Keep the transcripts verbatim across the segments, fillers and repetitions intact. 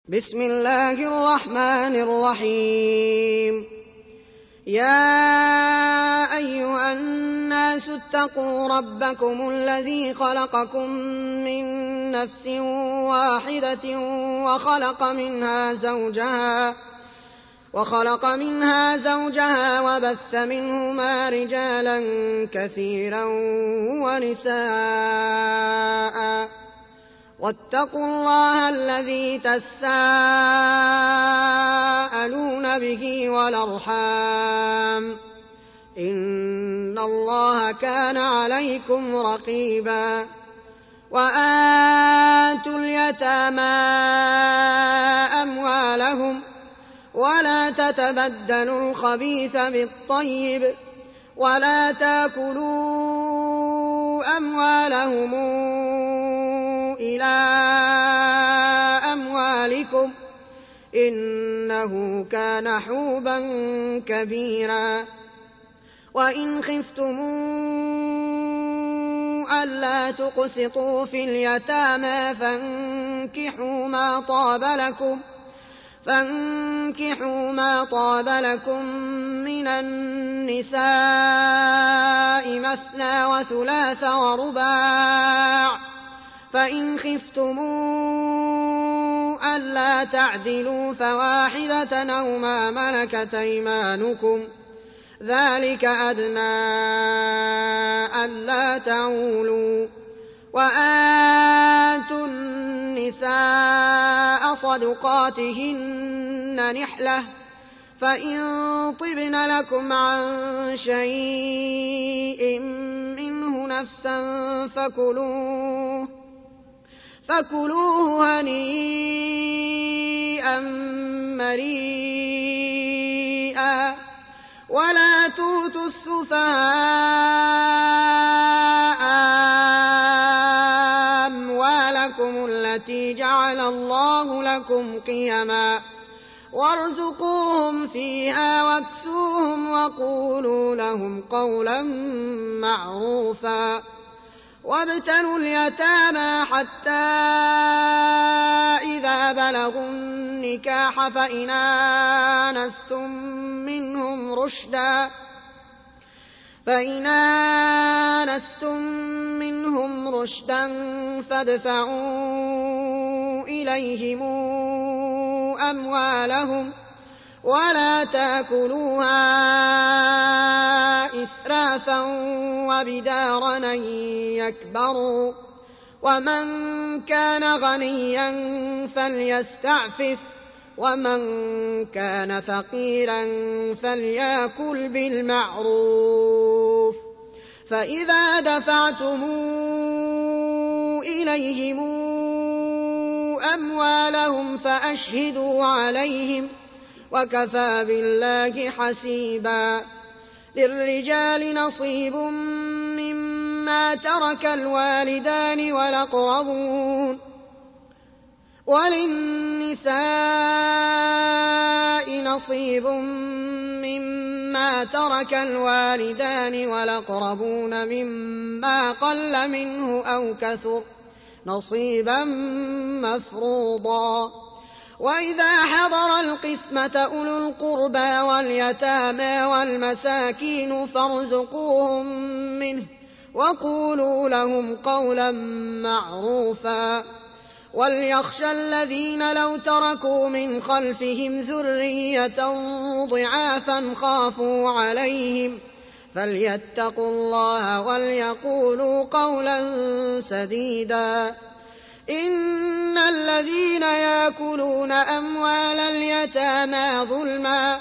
بسم الله الرحمن الرحيم يا أيها الناس اتقوا ربكم الذي خلقكم من نفس واحدة وخلق منها زوجها وخلق منها زوجها وبث منهما رجالا كثيرا ونساء واتقوا الله الذي تساءلون به والأرحام إن الله كان عليكم رقيبا وآتوا اليتامى أموالهم ولا تتبدلوا الخبيث بالطيب ولا تاكلوا أموالهم إلى أموالكم إنه كان حوبا كبيرا وإن خفتم ألا تقسطوا في اليتامى فانكحوا ما طاب لكم فانكحوا ما طاب لكم من النساء مثنى وثلاث ورباع فإن خفتم ألا تعدلوا فواحدة أو ما ملكت أيمانكم ذلك أدنى ألا تعولوا وآتوا النساء صدقاتهن نحلة فإن طبن لكم عن شيء منه نفسا فكلوه فكلوه هنيئا مريئا ولا تؤتوا السفهاء أموالكم التي جعل الله لكم قيما وارزقوهم فيها واكسوهم وقولوا لهم قولا معروفا وابتلوا اليتامى حتى إذا بلغوا النكاح فإن آنستم منهم رشدا فإن آنستم منهم رشدا فادفعوا إليهم أموالهم ولا تاكلوها إسرافا وبدارا أن يكبروا ومن كان غنيا فليستعفف ومن كان فقيرا فليأكل بالمعروف فإذا دفعتم إليهم أموالهم فأشهدوا عليهم وكفى بالله حسيبا للرجال نصيب مما ترك الوالدان والأقربون وللنساء نصيب مما ترك الوالدان والأقربون مما قل منه أو كثر نصيبا مفروضا وإذا حضر القسمة أولو القربى واليتامى والمساكين فارزقوهم منه وقولوا لهم قولا معروفا وليخشى الذين لو تركوا من خلفهم ذرية ضعافا خافوا عليهم فليتقوا الله وليقولوا قولا سديدا إن الذين يأكلون أموال اليتامى ظلما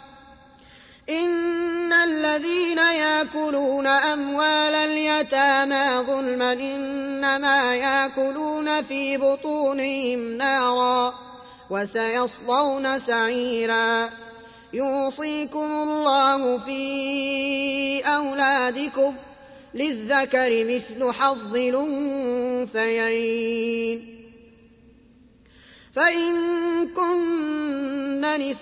إن الذين يأكلون أموال اليتامى ظلما إنما يأكلون في بطونهم نارا وسيصلون سعيرا يوصيكم الله في أولادكم للذكر مثل حظ الأنثيين فإن كن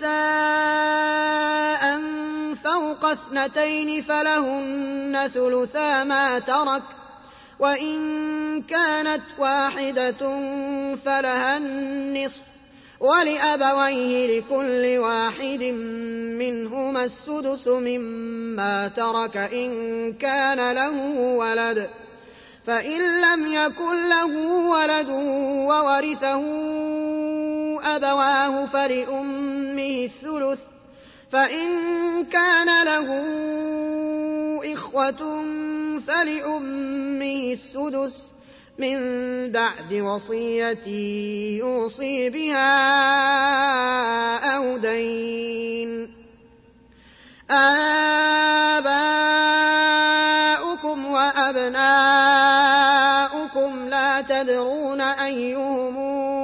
نساء فوق اثنتين فلهن ثلثا ما ترك وإن كانت واحدة فلها النصف ولأبويه لكل واحد منهما السدس مما ترك إن كان له ولد، فإن لم يكن له ولد وورثه أبواه فلأمه الثلث، فإن كان له إخوة فلأمه السدس من بعد وصية يوصي بها أو دين. آباؤكم وأبناؤكم لا تدرون أيهم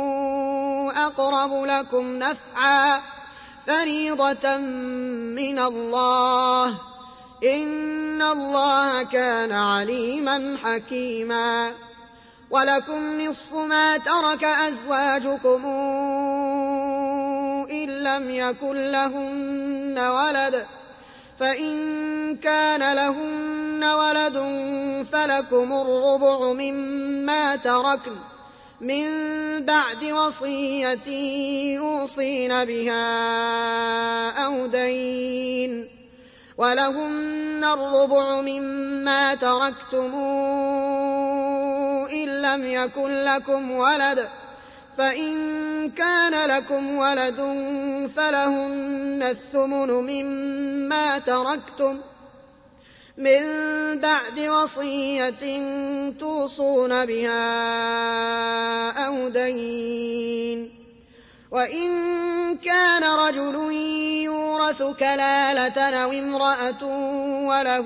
أقرب لكم نفعا فريضة من الله، إن الله كان عليما حكيما. ولكم نصف ما ترك أزواجكم إن لم يكن لهن ولد، فإن كان لهن ولد فلكم الربع مما تركن من بعد وصية يوصين بها أو دين، ولهن الربع مما تركتم إن لم يكن لكم ولد، فإن كان لكم ولد فلهن الثمن مما تركتم من بعد وصية توصون بها أو دين. وإن كان رجل يورث كلالة أو امرأة وله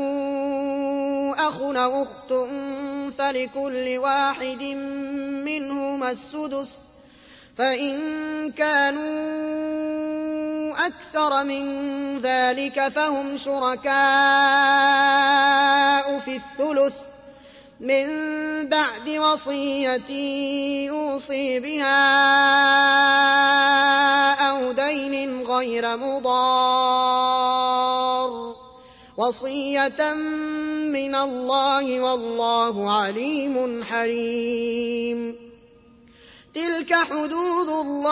أخ أو أخت فلكل واحد منهما السدس، فإن كانوا أكثر من ذلك فهم شركاء في الثلث من بعد وصية يوصي بها أو دين غير مضار، وصية من الله والله عليم حليم. تلك حدود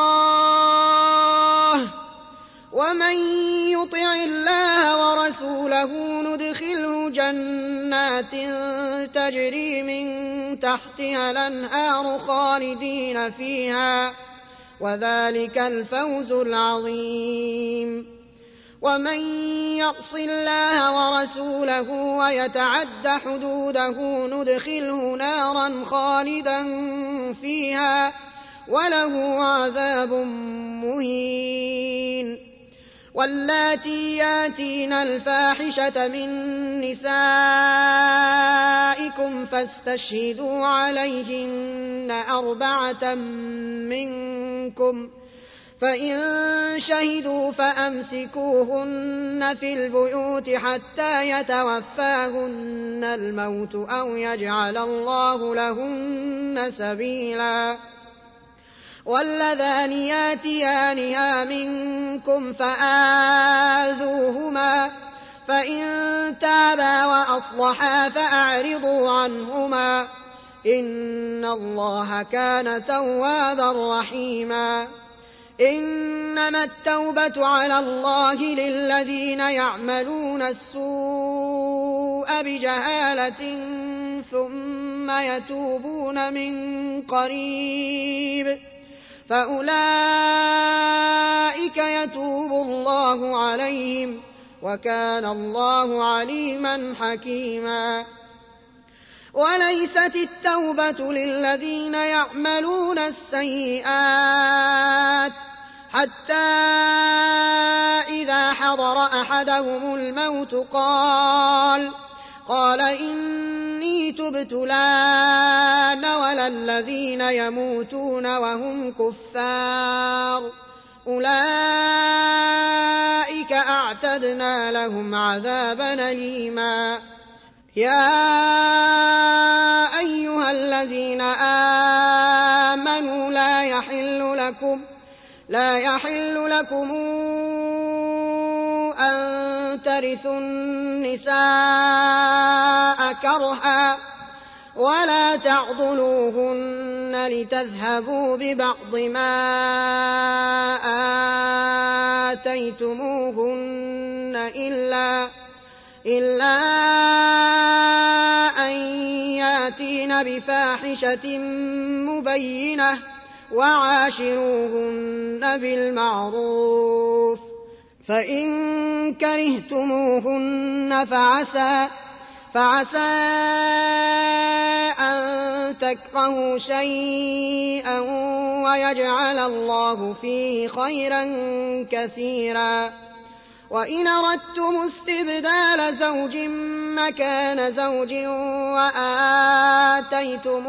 الله، ومن يطع الله ورسوله ندخله جنات تجري من تحتها الأنهار خالدين فيها، وذلك الفوز العظيم. ومن يعص الله ورسوله ويتعد حدوده ندخله نارا خالدا فيها وله عذاب مهين. واللاتي ياتين الفاحشة من نسائكم فاستشهدوا عليهن أربعة منكم، فإن شهدوا فأمسكوهن في البيوت حتى يتوفاهن الموت أو يجعل الله لهن سبيلا. واللذان ياتيانها منكم فآذوهما، فإن تابا وأصلحا فأعرضوا عنهما، إن الله كان توابا رحيما. إنما التوبة على الله للذين يعملون السوء بجهالة ثم يتوبون من قريب فأولئك يتوب الله عليهم، وكان الله عليما حكيما. وليست التوبة للذين يعملون السيئات حتى إذا حضر أحدهم الموت قال قال إني تبت الآن ولا الذين يموتون وهم كفار أولئك أعتدنا لهم عذابا أليما. يا أيها الذين آمنوا لا يحل لكم لا يحل لكم أن ترثوا النساء كرها ولا تعضلوهن لتذهبوا ببعض بِأَرْضِ مَا آتَيْتُمُوهُنَّ إِلَّا, إلا أَن يَأْتِينَ بِفَاحِشَةٍ مُّبَيِّنَةٍ وَعَاشِرُوهُنَّ بِالْمَعْرُوفِ ۚ فَإِن كَرِهْتُمُوهُنَّ فَعَسَىٰ فَعَسَىٰ أَن تَكْرَهُوا شَيْئًا وَيَجْعَلَ اللَّهُ فِيهِ خَيْرًا كَثِيرًا. وَإِنْ أَرَدتُّمُ اسْتِبْدَالَ زَوْجٍ مَّكَانَ زَوْجٍ وَآتَيْتُمْ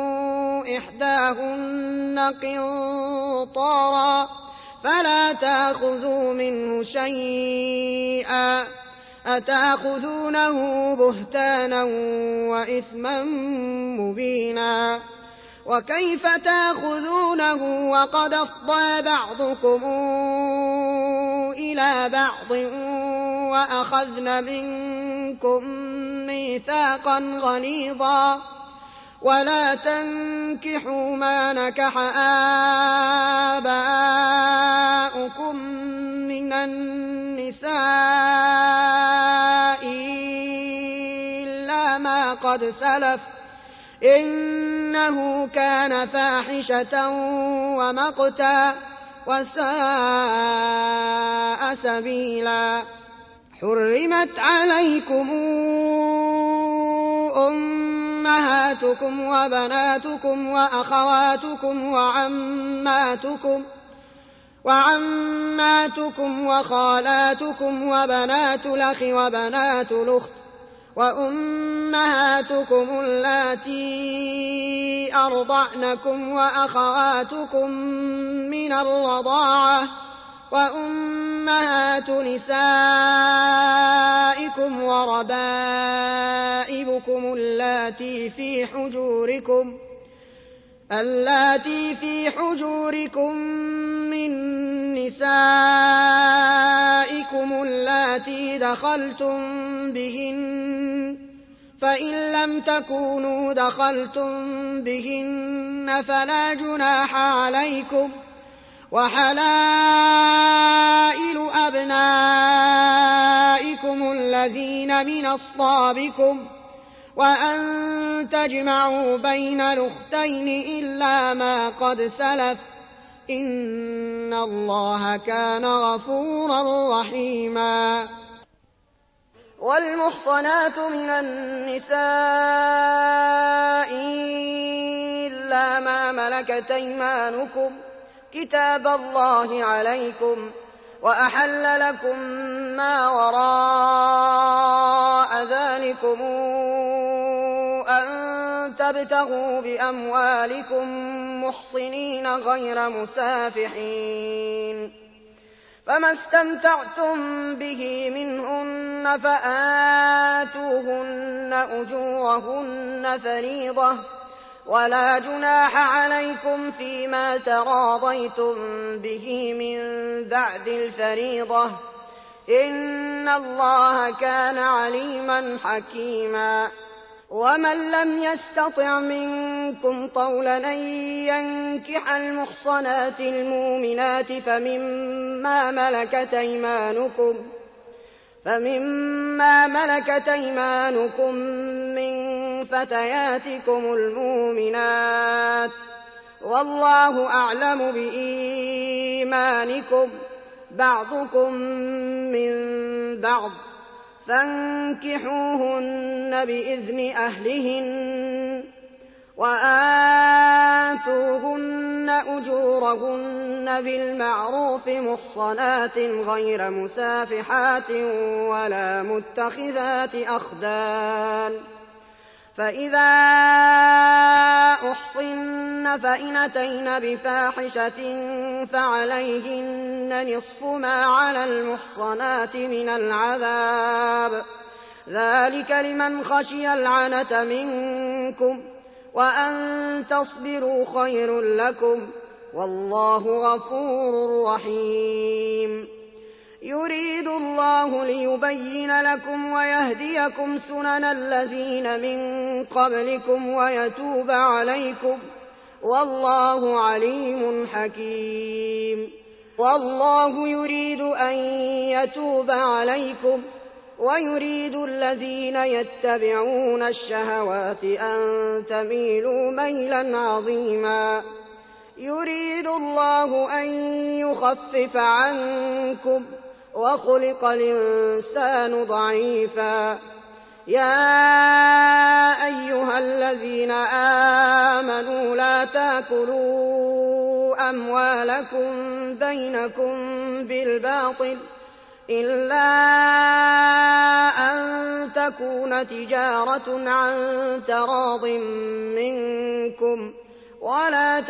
إِحْدَاهُنَّ قِنطَارًا فَلَا تَأْخُذُوا مِنْهُ شَيْئًا ۚ أَتَأْخُذُونَهُ بُهْتَانًا وَإِثْمًا مُّبِينًا. وَكَيْفَ تَأْخُذُونَهُ وَقَدْ أَفْضَىٰ بَعْضُكُمْ إِلَىٰ بَعْضٍ وَأَخَذْنَ مِنكُم مِّيثَاقًا غَلِيظًا. وَلَا تَنكِحُوا مَا نَكَحَ آبَاؤُكُم مِّنَ النِّسَاءِ إِلَّا مَا قَدْ سَلَفَ ۚ إِنَّهُ كَانَ فَاحِشَةً وَمَقْتًا وَسَاءَ سَبِيلًا. حُرِّمَتْ عَلَيْكُمْ أُمَّهَاتُكُمْ وَبَنَاتُكُمْ وَأَخَوَاتُكُمْ وَعَمَّاتُكُمْ وَخَالَاتُكُمْ وَبَنَاتُ الْأَخِ وَبَنَاتُ الْأُخْتِ وَأُمَّهَاتُكُمُ اللَّاتِي أَرْضَعْنَكُمْ وَأَخَوَاتُكُم مِّنَ الرَّضَاعَةِ وَأُمَّهَاتُ نِسَائِكُمْ وَرَبَائِبُكُمُ اللَّاتِي فِي حُجُورِكُم مِّن نِّسَائِكُمُ اللَّاتِي دَخَلْتُم بِهِنَّ ۖ فَإِن لَّمْ تَكُونُوا دَخَلْتُم بِهِنَّ فَلَا جُنَاحَ عَلَيْكُمْ ۚ وَحَلَائِلُ أَبْنَائِكُمُ الَّذِينَ مِنْ أَصْلَابِكُمْ ۚ وَأَن تَجْمَعُوا بَيْنَ الْأُخْتَيْنِ إِلَّا مَا قَدْ سَلَفَ ۚ إِنَّ اللَّهَ كَانَ غَفُورًا رَّحِيمًا. وَالْمُحْصَنَاتُ مِنَ النِّسَاءِ إِلَّا مَا مَلَكَتْ أَيْمَانُكُمْ ۖ كِتَابَ اللَّهِ عَلَيْكُمْ ۚ وَأَحَلَّ لَكُم مَّا وَرَاءَ ذَٰلِكُمْ أَن تَبْتَغُوا بِأَمْوَالِكُم مُّحْصِنِينَ غَيْرَ مُسَافِحِينَ ۚ فَمَا اسْتَمْتَعْتُم بِهِ مِنْهُنَّ فَآتُوهُنَّ أُجُورَهُنَّ فَرِيضَةً ۚ وَلَا جُنَاحَ عَلَيْكُمْ فِيمَا تَرَاضَيْتُم بِهِ مِن بَعْدِ الْفَرِيضَةِ ۚ إِنَّ اللَّهَ كَانَ عَلِيمًا حَكِيمًا. وَمَن لَّمْ يَسْتَطِعْ مِنكُمْ طَوْلًا أَن يَنكِحَ الْمُحْصَنَاتِ الْمُؤْمِنَاتِ فَمِمَّا مَلَكَتْ أَيْمَانُكُم مِّن فَتَيَاتِكُمُ الْمُؤْمِنَاتِ ۚ وَاللَّهُ أَعْلَمُ بِإِيمَانِكُم ۚ بَعْضُكُم مِّن بَعْضٍ ۚ فَانكِحُوهُنَّ بِإِذْنِ أَهْلِهِنَّ ۖ وَآتُوهُنَّ أُجُورَهُنَّ بِالْمَعْرُوفِ مُحْصَنَاتٍ غَيْرَ مُسَافِحَاتٍ وَلَا مُتَّخِذَاتِ أَخْدَانٍ ۚ فَإِذَا أُحْصِنَّ فَإِنْ أَتَيْنَ بِفَاحِشَةٍ فَعَلَيْهِنَّ نِصْفُ مَا عَلَى الْمُحْصَنَاتِ مِنَ الْعَذَابِ ۚ ذَٰلِكَ لِمَنْ خَشِيَ الْعَنَتَ مِنكُمْ ۚ وَأَن تَصْبِرُوا خَيْرٌ لَّكُمْ ۗ وَاللَّهُ غَفُورٌ رَّحِيمٌ. يُرِيدُ اللَّهُ لِيُبَيِّنَ لَكُمْ وَيَهْدِيَكُمْ سُنَنَ الَّذِينَ مِن قَبْلِكُمْ وَيَتُوبَ عَلَيْكُمْ ۗ والله عليم حكيم. والله يريد أن يتوب عليكم ويريد الذين يتبعون الشهوات أن تميلوا ميلا عظيما. يريد الله أن يخفف عنكم وخلق الإنسان ضعيفا. يا أيها الذين آمنوا لا تأكلوا أموالكم بينكم بالباطل إلا أن تكون تجارة عن تراض منكم ولا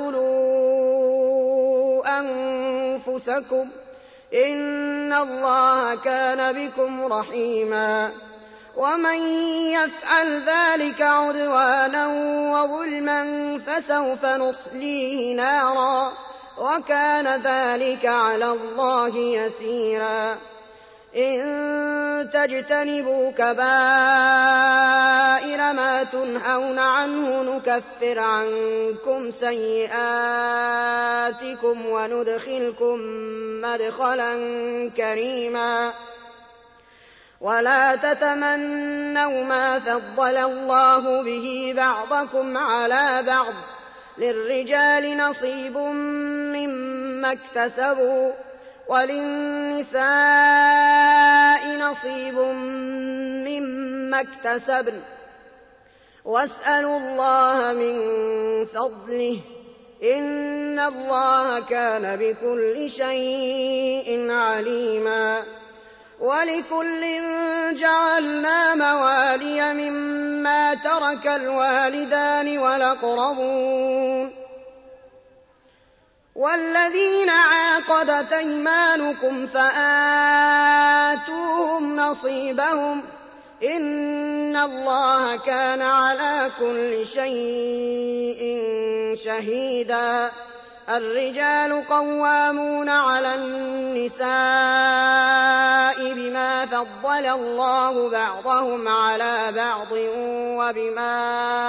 تقتلوا أنفسكم إن الله كان بكم رحيما. ومن يفعل ذلك عدوانا وظلما فسوف نصليه نارا وكان ذلك على الله يسيرا. إن تجتنبوا كبائر ما تنهون عنه نكفر عنكم سيئاتكم وندخلكم مدخلا كريما. ولا تتمنوا ما فضل الله به بعضكم على بعض للرجال نصيب مما اكتسبوا وللنساء نصيب مما اكتسبن واسألوا الله من فضله إن الله كان بكل شيء عليما. ولكل جعلنا موالي مما ترك الوالدان والأقربون والذين عاقدت أيمانكم فآتوهم نصيبهم إن الله كان على كل شيء شهيدا. الرجال قوامون على النساء بما فضل الله بعضهم على بعض وبما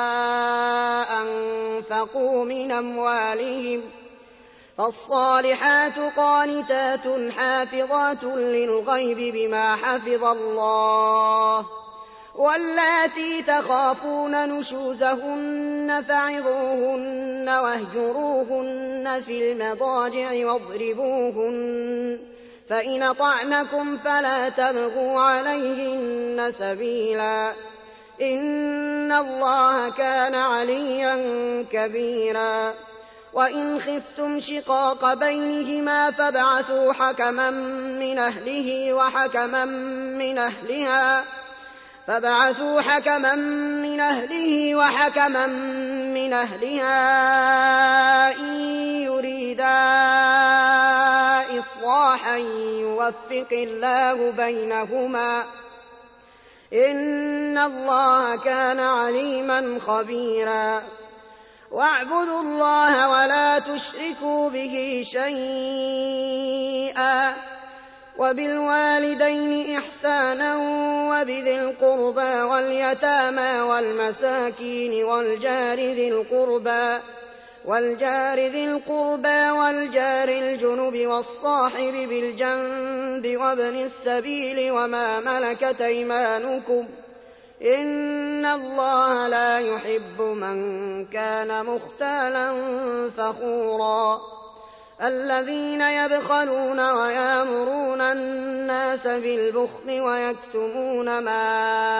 أنفقوا من أموالهم فالصالحات قانتات حافظات للغيب بما حفظ الله. واللاتي تخافون نشوزهن فعظوهن واهجروهن في المضاجع واضربوهن فإن أطعنكم فلا تبغوا عليهن سبيلا إن الله كان عليا كبيرا. وإن خفتم شقاق بينهما فابعثوا حكما من أهله وحكما من أهلها فابعثوا حكما من أهله وحكما من أهلها إن يريدا إصلاحا يوفق الله بينهما إن الله كان عليما خبيرا. واعبدوا الله ولا تشركوا به شيئا وبالوالدين إحسانا وبذي القربى واليتامى والمساكين والجار ذي القربى والجار ذي القربى والجار الجنب والصاحب بالجنب وابن السبيل وما ملكت أيمانكم إن الله لا يحب من كان مختالا فخورا. الذين يبخلون ويأمرون الناس بالبخل ويكتمون ما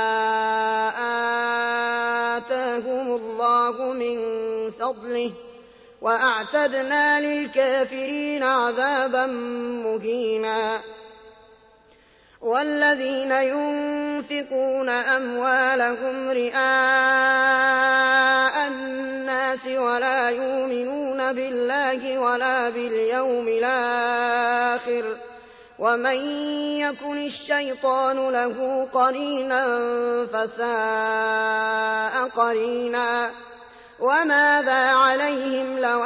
آتاهم الله من فضله وأعتدنا للكافرين عذابا مهينا. والذين ينفقون أموالهم رئاء الناس ولا يؤمنون بالله ولا باليوم الآخر ومن يكن الشيطان له قرينا فساء قرينا. وماذا عليهم لو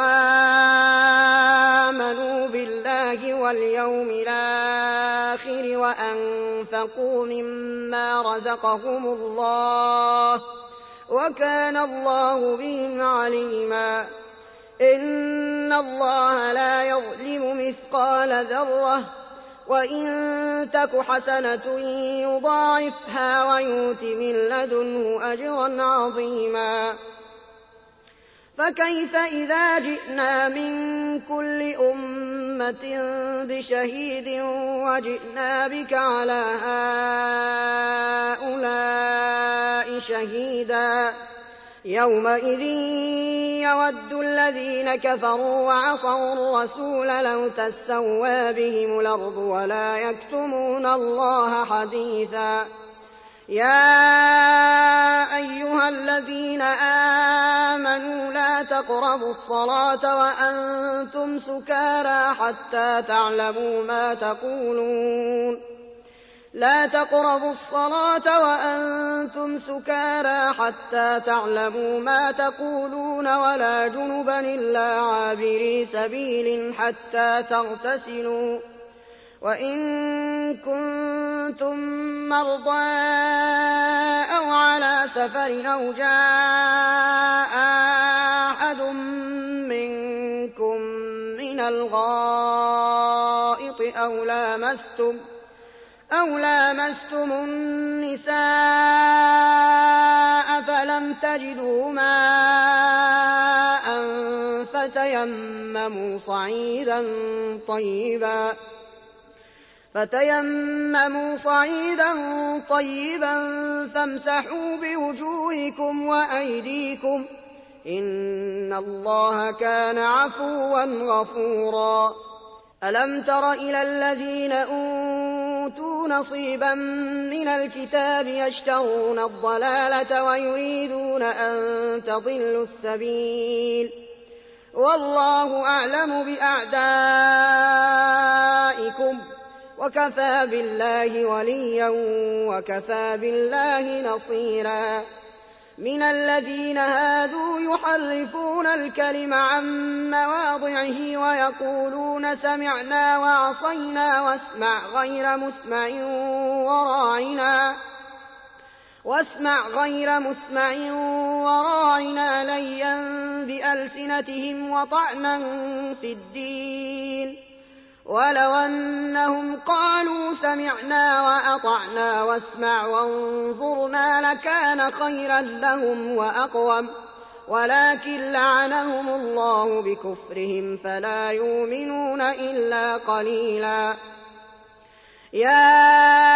آمنوا بالله واليوم الآخر وأنفقوا مما رزقهم الله وكان الله بهم عليما. إِنَّ اللَّهَ لَا يَظْلِمُ مِثْقَالَ ذَرَّةٍ وَإِن تَكُ حَسَنَةٌ يُضَاعِفْهَا وَيُؤْتِ مِن لَّدُنْهُ أَجْرًا عَظِيمًا فَكَيْفَ إِذَا جِئْنَا مِن كُلِّ أُمَّةٍ بِشَهِيدٍ وَجِئْنَا بِكَ عَلَىٰ هَٰؤُلَاءِ شَهِيدًا يَوْمَئِذٍ يَوَدُّ الَّذِينَ كَفَرُوا وَعَصَوُا الرَّسُولَ لَوْ تَسَوَّىٰ بِهِمُ الْأَرْضُ وَلَا يَكْتُمُونَ اللَّهَ حَدِيثًا يَا أَيُّهَا الَّذِينَ آمَنُوا لَا تَقْرَبُوا الصَّلَاةَ وَأَنتُمْ سُكَارَىٰ حَتَّىٰ تَعْلَمُوا مَا تَقُولُونَ لا تقربوا الصلاة وأنتم سكارى حتى تعلموا ما تقولون ولا جنبا إلا عابري سبيل حتى تغتسلوا وإن كنتم مرضى أو على سفر أو جاء أحد منكم من الغائط أو لامستم أو لامستم النساء فلم تجدوا ماء فتيمموا صعيدا طيبا فتيمموا صعيدا طيبا فامسحوا بوجوهكم وأيديكم إن الله كان عفوا غفورا ألم تر إلى الذين أوتوا نصيبا من الكتاب يشترون الضلالة ويريدون أن تضلوا السبيل والله أعلم بأعدائكم وكفى بالله وليا وكفى بالله نصيرا من الذين هادوا يحرفون الكلم عن مواضعه ويقولون سمعنا وعصينا واسمع غير مسمع وراعنا واسمع غير مسمع وراعنا ليا بألسنتهم وطعنا في الدين ولو أنهم قالوا سمعنا وأطعنا واسمع وانظرنا لكان خيرا لهم وأقوم ولكن لعنهم الله بكفرهم فلا يؤمنون إلا قليلا يا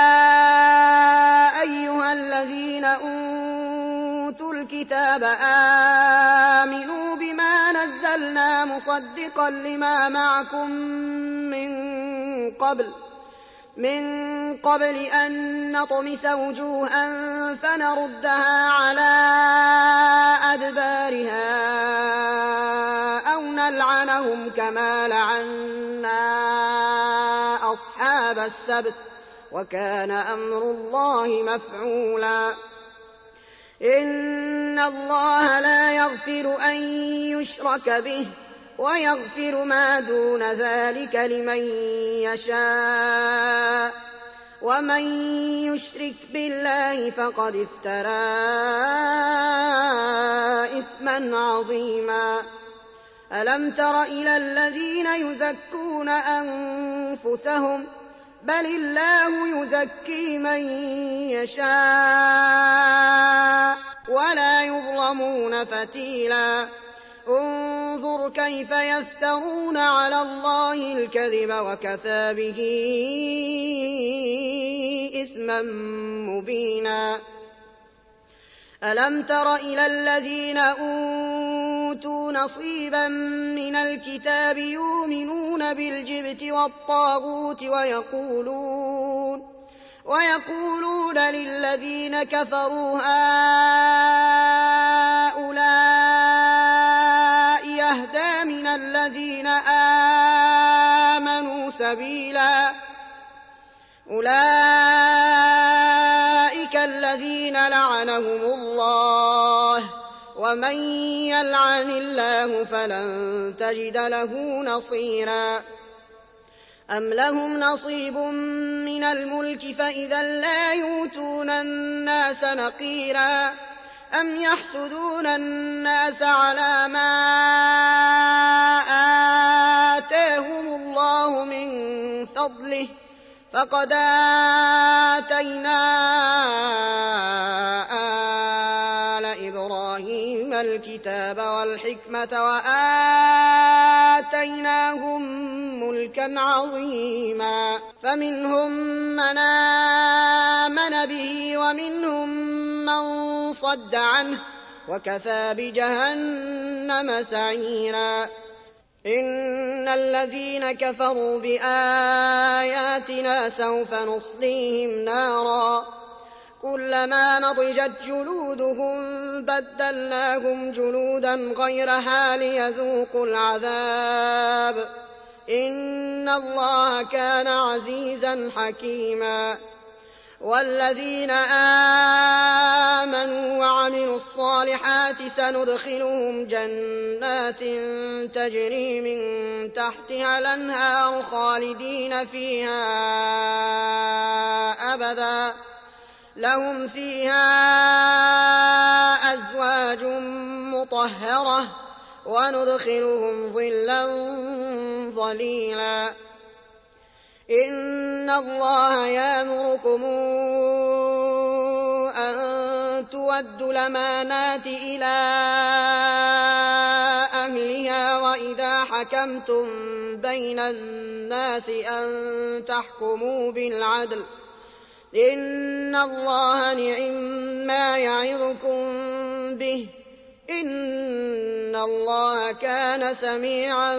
أيها الذين أوتوا الكتاب آمنوا بما نزلنا مصدقا لما معكم من قبل من قبل أن نطمس وجوها فنردها على أدبارها أو نلعنهم كما لعنا أصحاب السبت وكان أمر الله مفعولا إن الله لا يغفر أن يشرك به ويغفر ما دون ذلك لمن يشاء ومن يشرك بالله فقد افترى إثما عظيما ألم تر إلى الذين يزكون أنفسهم بل الله يزكي من يشاء ولا يظلمون فتيلا انظر كيف يفترون على الله الكذب وكفى به إثما مبينا ألم تر إلى الذين أوتوا نصيبا من الكتاب يؤمنون بالجبت والطاغوت ويقولون ويقولون للذين كفروا هؤلاء يهدى من الذين آمنوا سبيلا أولئك الذين لعنهم الله ومن يلعن الله فلن تجد له نصيرا أم لهم نصيب من الملك فإذا لا يؤتون الناس نقيرا أم يحسدون الناس على ما آتاهم الله من فضله فقد آتينا آل إبراهيم الكتاب والحكمة وآتيناهم ملكا عظيما فمنهم من آمن به ومنهم من صد عنه وكفى بجهنم سعيرا إن الذين كفروا بآياتنا سوف نصليهم نارا كلما نضجت جلودهم بدلناهم جلودا غيرها ليذوقوا العذاب إن الله كان عزيزا حكيما والذين آمنوا وعملوا الصالحات سندخلهم جنات تجري من تحتها الأنهار خالدين فيها أبدا لهم فيها أزواج مطهرة وندخلهم ظلا ظليلا إن الله يأمركم أن تؤدوا الأمانات إلى أهلها وإذا حكمتم بين الناس أن تحكموا بالعدل إن الله نعما يعظكم به إن الله كان سميعا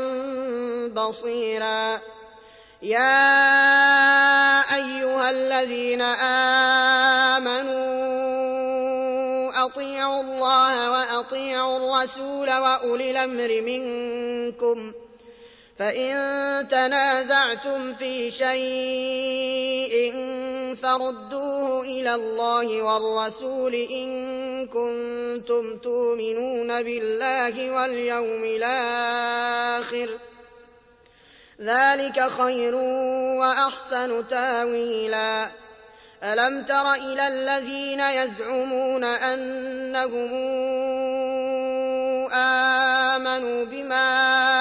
بصيرا يا أيها الذين آمنوا أطيعوا الله وأطيعوا الرسول وأولي الأمر منكم فإن تنازعتم في شيء فردوه إلى الله والرسول إن كنتم تؤمنون بالله واليوم الآخر ذلك خير وأحسن تاويلا ألم تر إلى الذين يزعمون أنهم آمنوا بما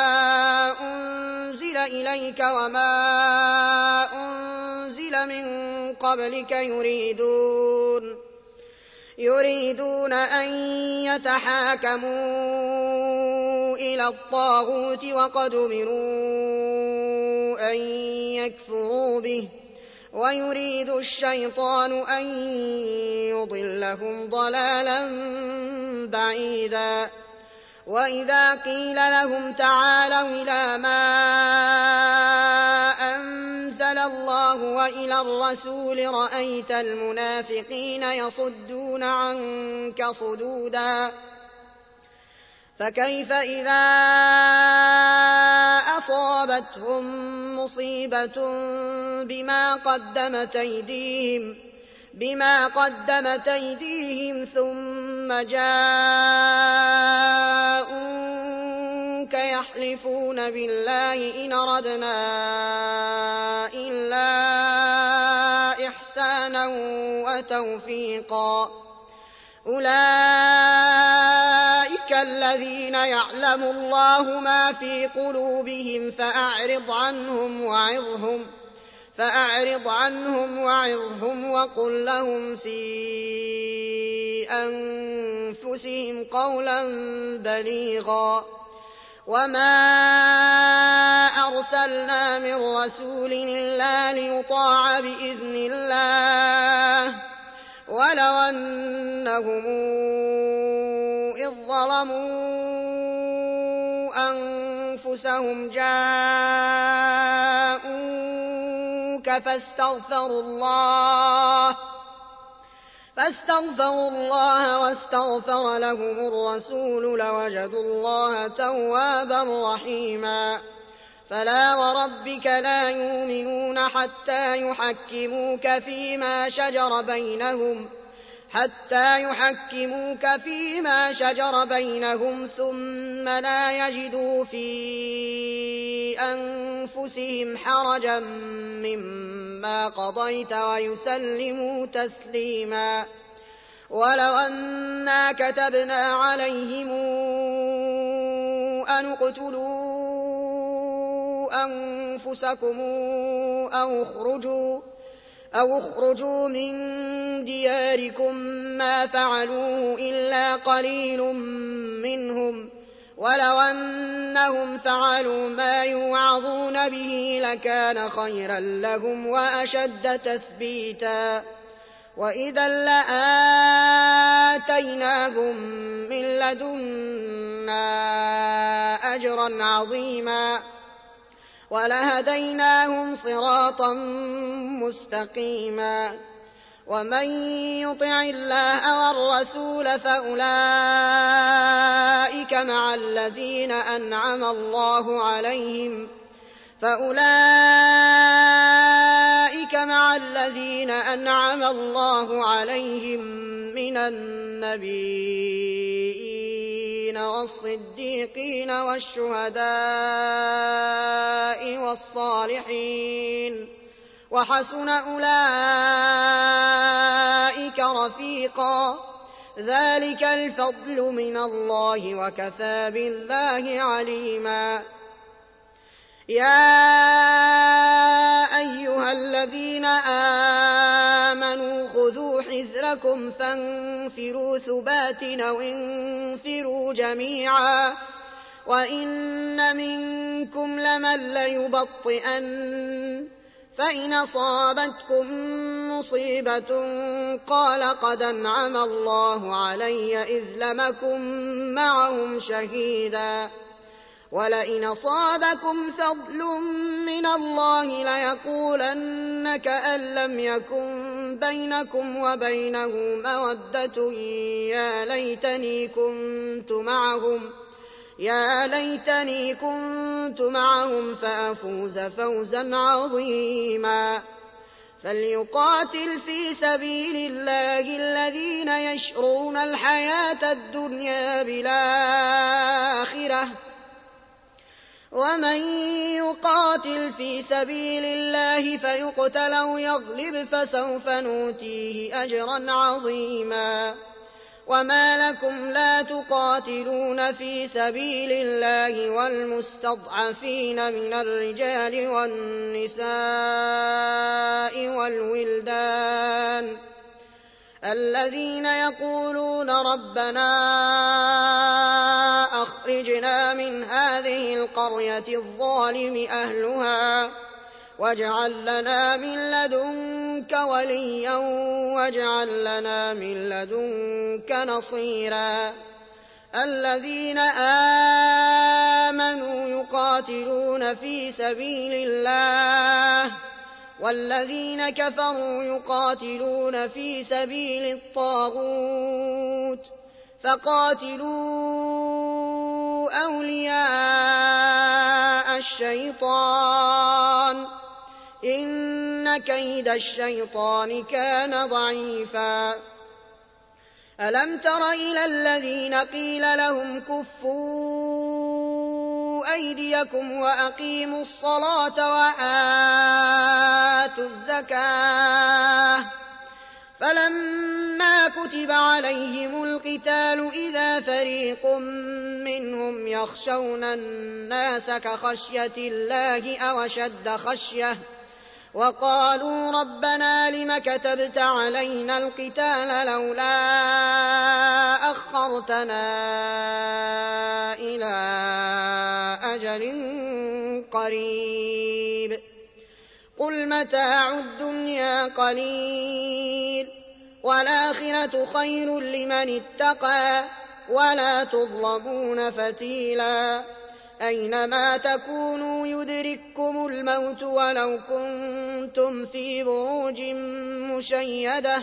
أنزل إليك وما أنزل من قبلك يريدون يريدون أن يتحاكموا إلى الطاغوت وقد أمروا أن يكفروا به ويريد الشيطان أن يضلهم ضلالا بعيدا وإذا قيل لهم تعالوا إلى ما أنزل الله وإلى الرسول رأيت المنافقين يصدون عنك صدودا فكيف إذا أصابتهم مصيبة بما قدمت أيديهم بما قدمت أيديهم ثم جاءوك يحلفون بالله إن أردنا إلا إحسانا وتوفيقا أولئك الذين يعلم الله ما في قلوبهم فأعرض عنهم وعظهم فأعرض عنهم وعظهم وقل لهم في أنفسهم قولا بليغا وما أرسلنا من رسول إلا ليطاع بإذن الله ولو أنهم إذ ظلموا أنفسهم جاءوك فاستغفروا الله فاستغفروا الله واستغفر لهم الرسول لوجدوا الله توابا رحيما فلا وربك لا يؤمنون حتى يحكموك فيما شجر بينهم حتى يحكموك فيما شجر بينهم ثم لا يجدوا في أنفسهم حرجا مما قضيت ويسلموا تسليما ولو أنا كتبنا عليهم أن اقتلوا أنفسكم أو اخرجوا, أو اخرجوا من دياركم ما فعلوه إلا قليل منهم ولو أنهم فعلوا ما يوعظون به لكان خيرا لهم وأشد تثبيتا وإذا لآتيناهم من لدنا أجرا عظيما ولهديناهم صراطا مستقيما ومن يطع الله والرسول فأولئك مع الذين أنعم الله عليهم فأولئك مع الذين أنعم الله عليهم من النبيين والصديقين والشهداء والصالحين وحسن أولئك رفيقا ذلك الفضل من الله وكفى بالله عليما يا أيها الذين آمنوا خذوا حذركم فانفروا ثبات أو انفروا جميعا وإن منكم لمن ليبطئن فإن أصابتكم مصيبة قال قد أنعم الله علي إذ لم أكن معهم شهيدا ولئن أصابكم فضل من الله ليقولن كأن لم يكن بينكم وبينه مودة يا ليتني كنت معهم يا ليتني كنت معهم فأفوز فوزا عظيما فليقاتل في سبيل الله الذين يشرون الحياة الدنيا بالآخرة ومن يقاتل في سبيل الله فيقتل أو يغلب فسوف نؤتيه أجرا عظيما وما لكم لا تقاتلون في سبيل الله والمستضعفين من الرجال والنساء والولدان الذين يقولون ربنا أخرجنا من هذه القرية الظالم أهلها واجعل لنا من لدنك وليا واجعل لنا من لدنك نصيرا الذين آمنوا يقاتلون في سبيل الله والذين كفروا يقاتلون في سبيل الطاغوت فقاتلوا أولياء الشيطان إن كيد الشيطان كان ضعيفا ألم تر إلى الذين قيل لهم كفوا أيديكم وأقيموا الصلاة وآتوا الزكاة فلما كتب عليهم القتال إذا فريق منهم يخشون الناس كخشية الله أو أشد خشية وقالوا ربنا لم كتبت علينا القتال لولا أخرتنا إلى أجل قريب قل متاع الدنيا قليل والآخرة خير لمن اتقى ولا تظلمون فتيلا أينما تكونوا يدرككم الموت ولو كنتم في بروج مشيدة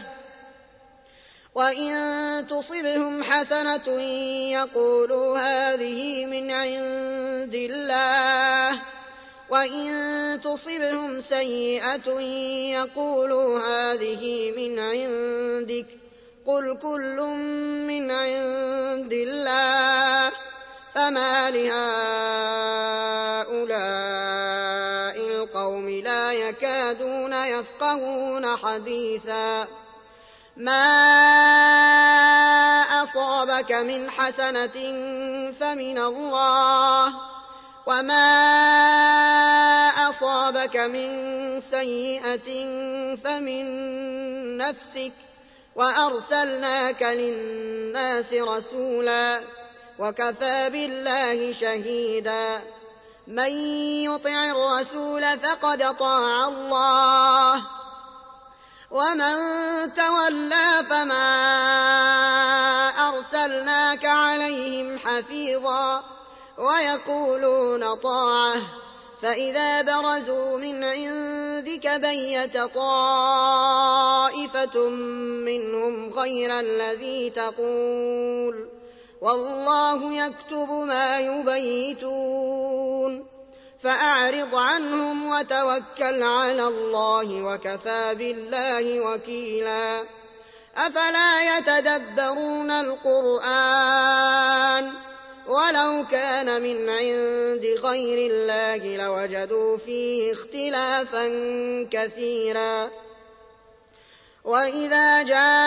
وإن تصبهم حسنة يقولوا هذه من عند الله وإن تصبهم سيئة يقولوا هذه من عندك قل كل من عند الله فما لهؤلاء القوم لا يكادون يفقهون حديثا ما أصابك من حسنة فمن الله، وما أصابك من سيئة فمن نفسك، وأرسلناك للناس رسولا وكفى بالله شهيدا. من يطع الرسول فقد أطاع الله، ومن تولى فما أرسلناك عليهم حفيظا. ويقولون طاعة فإذا برزوا من عندك بيت طائفة منهم غير الذي تقول، والله يكتب ما يبيتون. فأعرض عنهم وتوكل على الله وكفى بالله وكيلا. أفلا يتدبرون القرآن؟ ولو كان من عند غير الله لوجدوا فيه اختلافا كثيرا. وإذا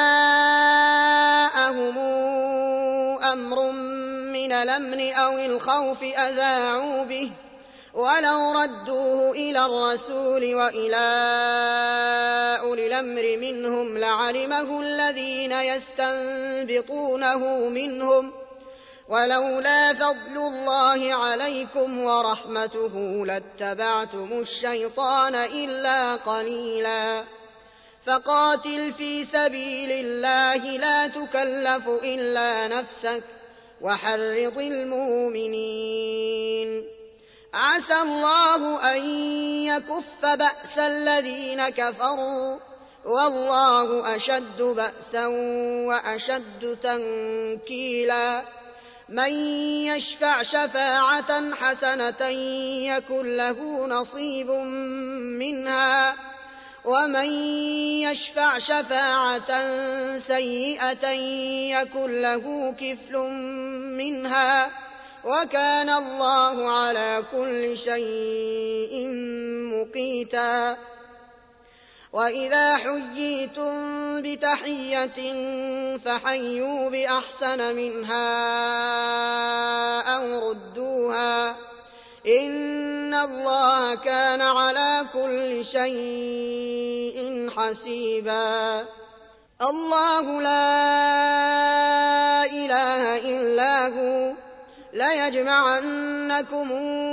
جاءهم أمر من الأمن أو الخوف أذاعوا به، ولو ردوه إلى الرسول وإلى أولي الأمر منهم لعلمه الذين يستنبطونه منهم، ولولا فضل الله عليكم ورحمته لاتبعتم الشيطان إلا قليلا. فقاتل في سبيل الله لا تكلف إلا نفسك وحرض المؤمنين. عسى الله أن يكف بأس الذين كفروا، والله أشد بأسا وأشد تنكيلا. من يشفع شفاعة حسنة يكن له نصيب منها، ومن يشفع شفاعة سيئة يكن له كفل منها، وكان الله على كل شيء مقيتا. وإذا حييتم بتحية فحيوا بأحسن منها أو ردوها، إن الله كان على كل شيء حسيبا. الله لا إله إلا هو ليجمعنكم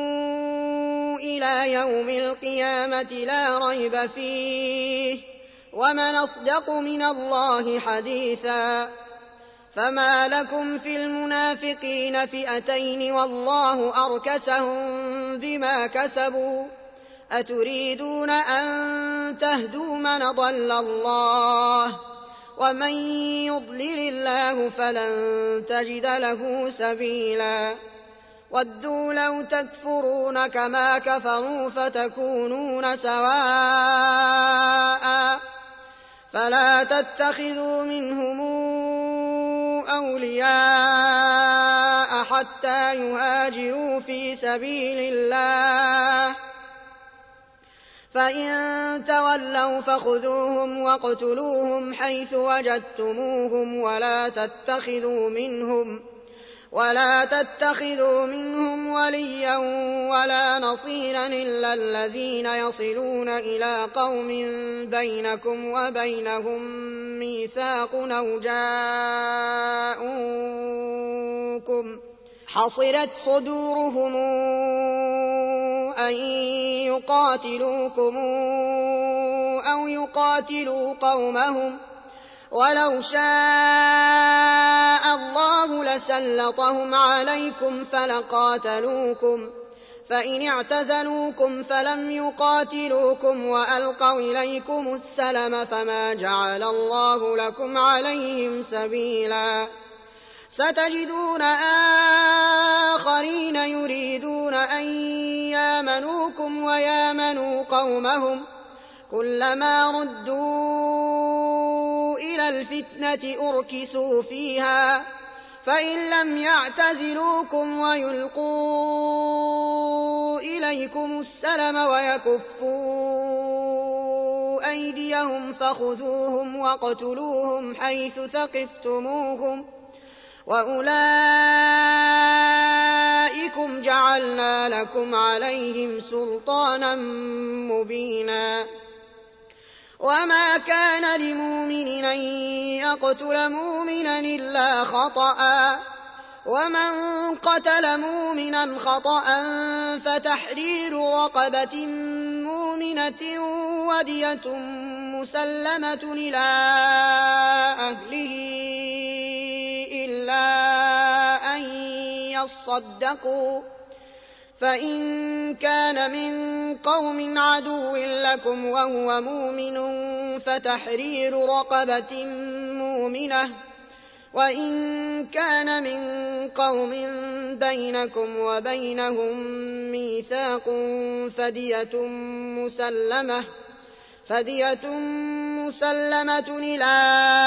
إلى يوم القيامة لا ريب فيه، ومن أصدق من الله حديثا. فما لكم في المنافقين فئتين والله أركسهم بما كسبوا، أتريدون أن تهدوا من ضل الله، ومن يضلل الله فلن تجد له سبيلا. ودوا لو تكفرون كما كفروا فتكونون سواء، فلا تتخذوا منهم أولياء حتى يهاجروا في سبيل الله، فإن تولوا فخذوهم واقتلوهم حيث وجدتموهم، ولا تتخذوا منهم ولا تتخذوا منهم وليا ولا نصيرا إلا الذين يصلون إلى قوم بينكم وبينهم ميثاق أو جاءوكم حصرت صدورهم أن يقاتلوكم أو يقاتلوا قومهم، ولو شاء الله لسلطهم عليكم فلقاتلوكم، فإن اعتزلوكم فلم يقاتلوكم وألقوا إليكم السلم فما جعل الله لكم عليهم سبيلا. ستجدون آخرين يريدون أن يامنوكم ويامنوا قومهم، كلما ردوا إلى الفتنة أركسوا فيها، فإن لم يعتزلوكم ويلقوا إليكم السلم ويكفوا أيديهم فخذوهم واقتلوهم حيث ثقفتموهم وأولئكم جعلنا لكم عليهم سلطانا مبينا وما كان لمؤمن أن يقتل مؤمنا إلا خطأ ومن قتل مؤمنا خطأ فتحرير رقبة مؤمنة ودية مسلمة إلى أهله إلا أن يصدقوا فإن كان من قوم عدو لكم وهو مؤمن فتحرير رقبة مؤمنة وإن كان من قوم بينكم وبينهم ميثاق فدية مسلمة فدية مسلمة إلى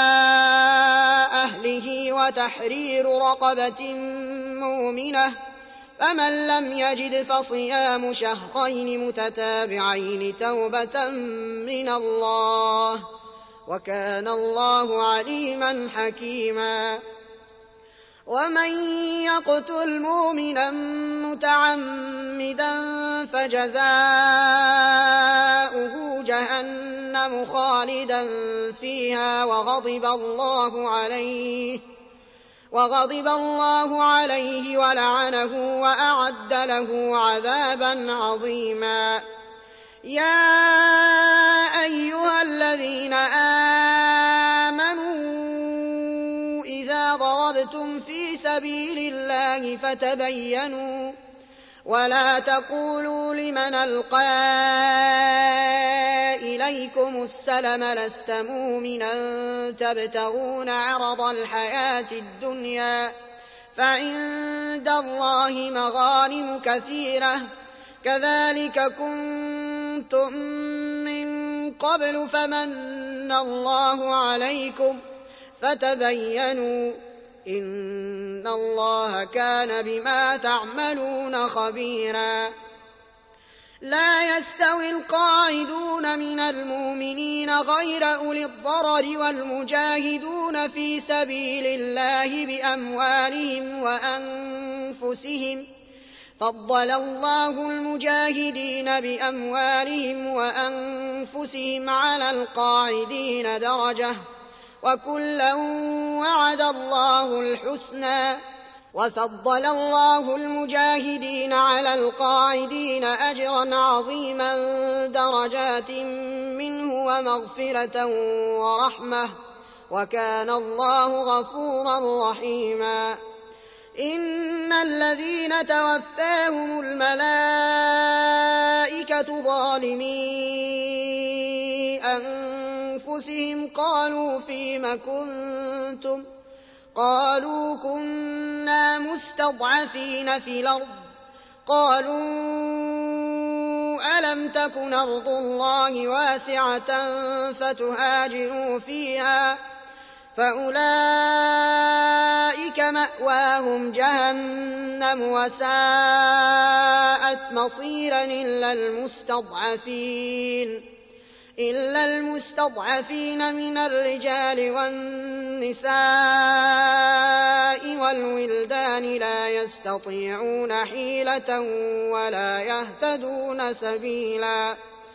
أهله وتحرير رقبة مؤمنة فمن لم يجد فصيام شهرين متتابعين توبة من الله وكان الله عليما حكيما ومن يقتل مؤمنا متعمدا فجزاؤه جهنم خالدا فيها وغضب الله عليه وغضب الله عليه ولعنه وأعد له عذابا عظيما يا أيها الذين آمنوا إذا ضربتم في سبيل الله فتبينوا ولا تقولوا لمن ألقى إليكم السلم لست مؤمنا تبتغون عرض الحياة الدنيا فعند الله مغانم كثيرة كذلك كنتم من قبل فمن الله عليكم فتبينوا إن الله كان بما تعملون خبيرا لا يستوي القاعدون من المؤمنين غير أولي الضرر والمجاهدون في سبيل الله بأموالهم وأنفسهم فضل الله المجاهدين بأموالهم وأنفسهم على القاعدين درجة وكلا وعد الله الحسنى وفضل الله المجاهدين على القاعدين أجرا عظيما درجات منه ومغفرة ورحمة وكان الله غفورا رحيما إن الذين توفاهم الملائكة ظالمي أنفسهم قالوا فيم كنتم قالوا كنا مستضعفين في الأرض قالوا ألم تكن أرض الله واسعة فتهاجروا فيها فأولئك مأواهم جهنم وساءت مصيرا إلا المستضعفين إلا المستضعفين من الرجال والنساء والولدان لا يستطيعون حيلة ولا يهتدون سبيلا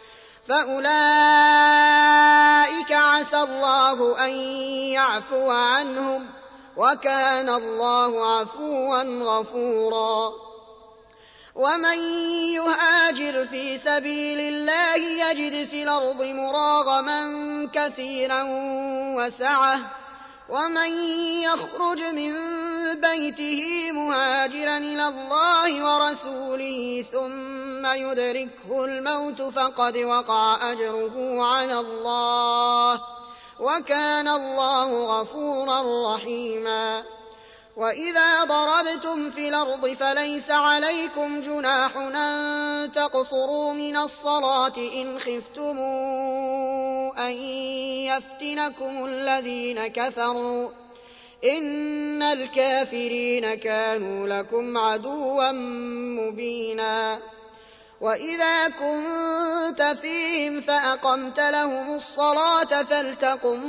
فأولئك عسى الله أن يعفو عنهم وكان الله عفوا غفورا ومن يهاجر في سبيل الله يجد في الأرض مراغما كثيرا وسعة ومن يخرج من بيته مهاجرا إلى الله ورسوله ثم يدركه الموت فقد وقع أجره على الله وكان الله غفورا رحيما وإذا ضربتم في الأرض فليس عليكم جناح أن تقصروا من الصلاة إن خفتم أن يفتنكم الذين كفروا إن الكافرين كانوا لكم عدوا مبينا وإذا كنت فيهم فأقمت لهم الصلاة فلتقم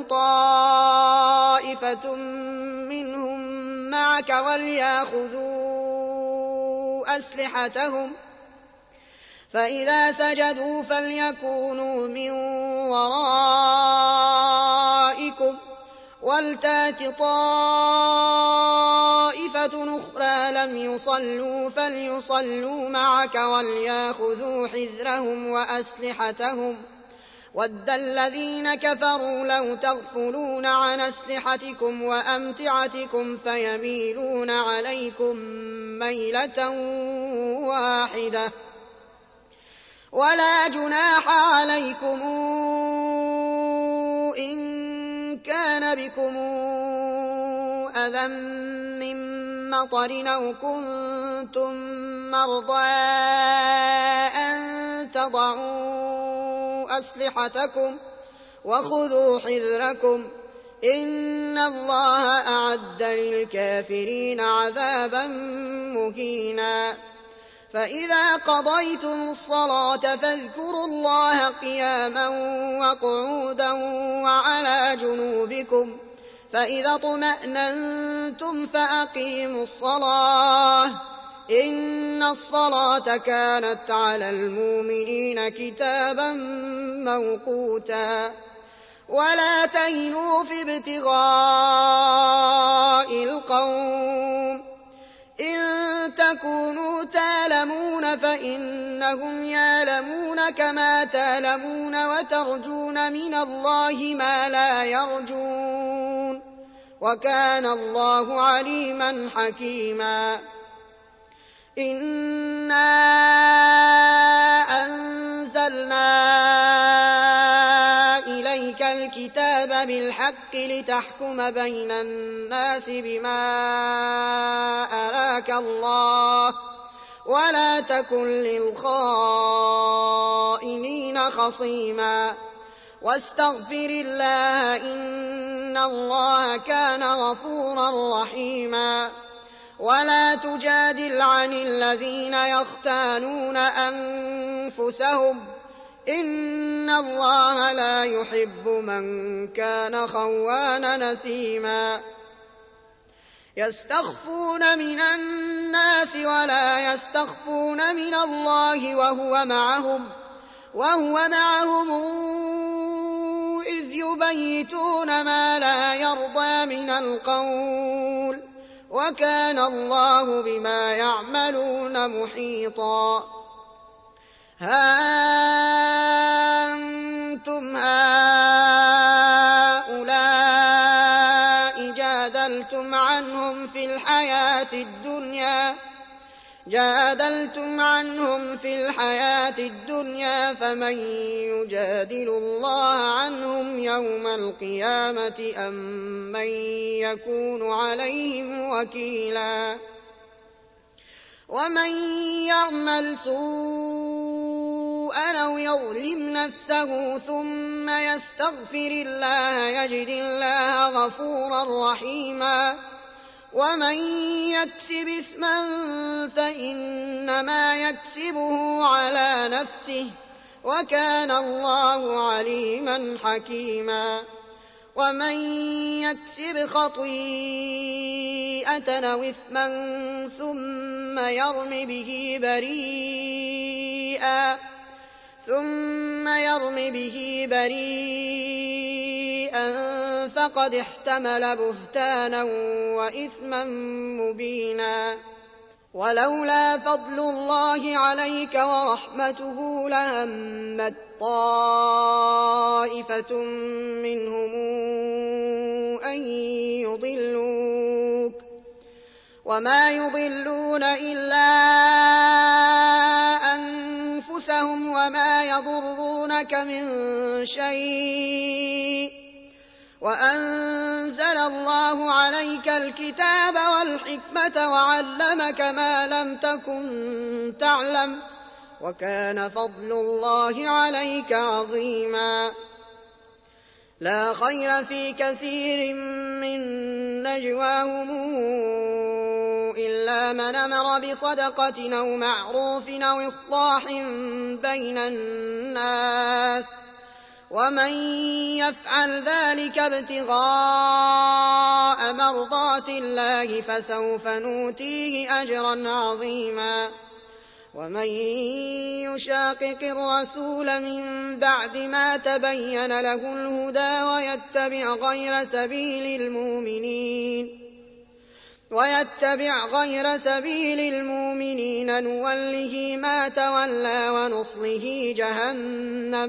طائفة منهم معك وليأخذوا أسلحتهم فإذا سجدوا فليكونوا من ورائكم ولتات طائفة أخرى لم يصلوا فليصلوا معك وليأخذوا حذرهم وأسلحتهم وَدَّ الَّذِينَ كَفَرُوا لَوْ تَغْفُلُونَ عَنْ أَسْلِحَتِكُمْ وَأَمْتِعَتِكُمْ فَيَمِيلُونَ عَلَيْكُم مَّيْلَةً وَاحِدَةً وَلَا جُنَاحَ عَلَيْكُمْ إِن كَانَ بِكُمْ أَذًى مِّن مَّطَرٍ أَوْ كُنتُم مَّرْضَىٰ أَن تَضَعُوا أَسْلِحَتَكُمْ وَخُذُوا حِذْرَكُمْ إِنَّ اللَّهَ أَعَدَّ لِلْكَافِرِينَ عَذَابًا مُّهِينًا فَإِذَا قَضَيْتُمُ الصَّلَاةَ فاذْكُرُوا اللَّهَ قِيَامًا وَقُعُودًا وَعَلَىٰ جُنُوبِكُمْ فَإِذَا اطْمَأْنَنتُمْ فَأَقِيمُوا الصَّلَاةَ إِنَّ الصَّلَاةَ كَانَتْ عَلَى الْمُؤْمِنِينَ كِتَابًا مَّوْقُوتًا وَلَا تَهِنُوا فِي ابْتِغَاءِ الْقَوْمِ إِن تَكُونُوا تَأْلَمُونَ فَإِنَّهُمْ يَأْلَمُونَ كَمَا تَأْلَمُونَ وَتَرْجُونَ مِنَ اللَّهِ مَا لَا يَرْجُونَ وَكَانَ اللَّهُ عَلِيمًا حَكِيمًا إِنَّا أَنزَلْنَا إِلَيْكَ الْكِتَابَ بِالْحَقِّ لِتَحْكُمَ بَيْنَ النَّاسِ بِمَا أَرَاكَ اللَّهُ وَلَا تَكُن لِّلْخَائِنِينَ خَصِيمًا وَاسْتَغْفِرِ اللَّهَ إِنَّ اللَّهَ كَانَ غَفُورًا رَّحِيمًا وَلَا تُجَادِلْ عَنِ الَّذِينَ يَخْتَانُونَ أَنفُسَهُمْ ۚ إِنَّ اللَّهَ لَا يُحِبُّ مَن كَانَ خَوَّانًا أَثِيمًا يَسْتَخْفُونَ مِنَ النَّاسِ وَلَا يَسْتَخْفُونَ مِنَ اللَّهِ وَهُوَ مَعَهُمْ وَهُوَ مَعَهُمْ إِذْ يُبَيِّتُونَ مَا لَا يَرْضَىٰ مِنَ الْقَوْلِ ۚ وَكَانَ اللَّهُ بِمَا يَعْمَلُونَ مُحِيطًا هَا أَنتُمْ هَٰؤُلَاءِ جَادَلْتُمْ عَنْهُمْ فِي الْحَيَاةِ الدُّنْيَا جادلتم عنهم في الحياة الدنيا فمن يجادل الله عنهم يوم القيامة أم من يكون عليهم وكيلا ومن يعمل سوءا أو يظلم نفسه ثم يستغفر الله يجد الله غفورا رحيما ومن يكسب إثما فإنما يكسبه على نفسه وكان الله عليما حكيما ومن يكسب خطيئة أو إثما ثم يرم به بريئا ثم يرم به بريئا فقد احتمل بهتانا وإثما مبينا ولولا فضل الله عليك ورحمته لهمت طائفة منهم أن يضلوك وما يضلون إلا أنفسهم وما يضرونك من شيء وأنزل الله عليك الكتاب والحكمة وعلمك ما لم تكن تعلم وكان فضل الله عليك عظيما لا خير في كثير من نجواهم إلا إلا من أمر بصدقة أو معروف أو إصلاح بين الناس ومن يفعل ذلك ابتغاء مرضات الله فسوف نؤتيه أجرا عظيما ومن يشاقق الرسول من بعد ما تبين له الهدى ويتبع غير سبيل المؤمنين ويتبع غير سبيل المؤمنين نوله ما تولى ونصله جهنم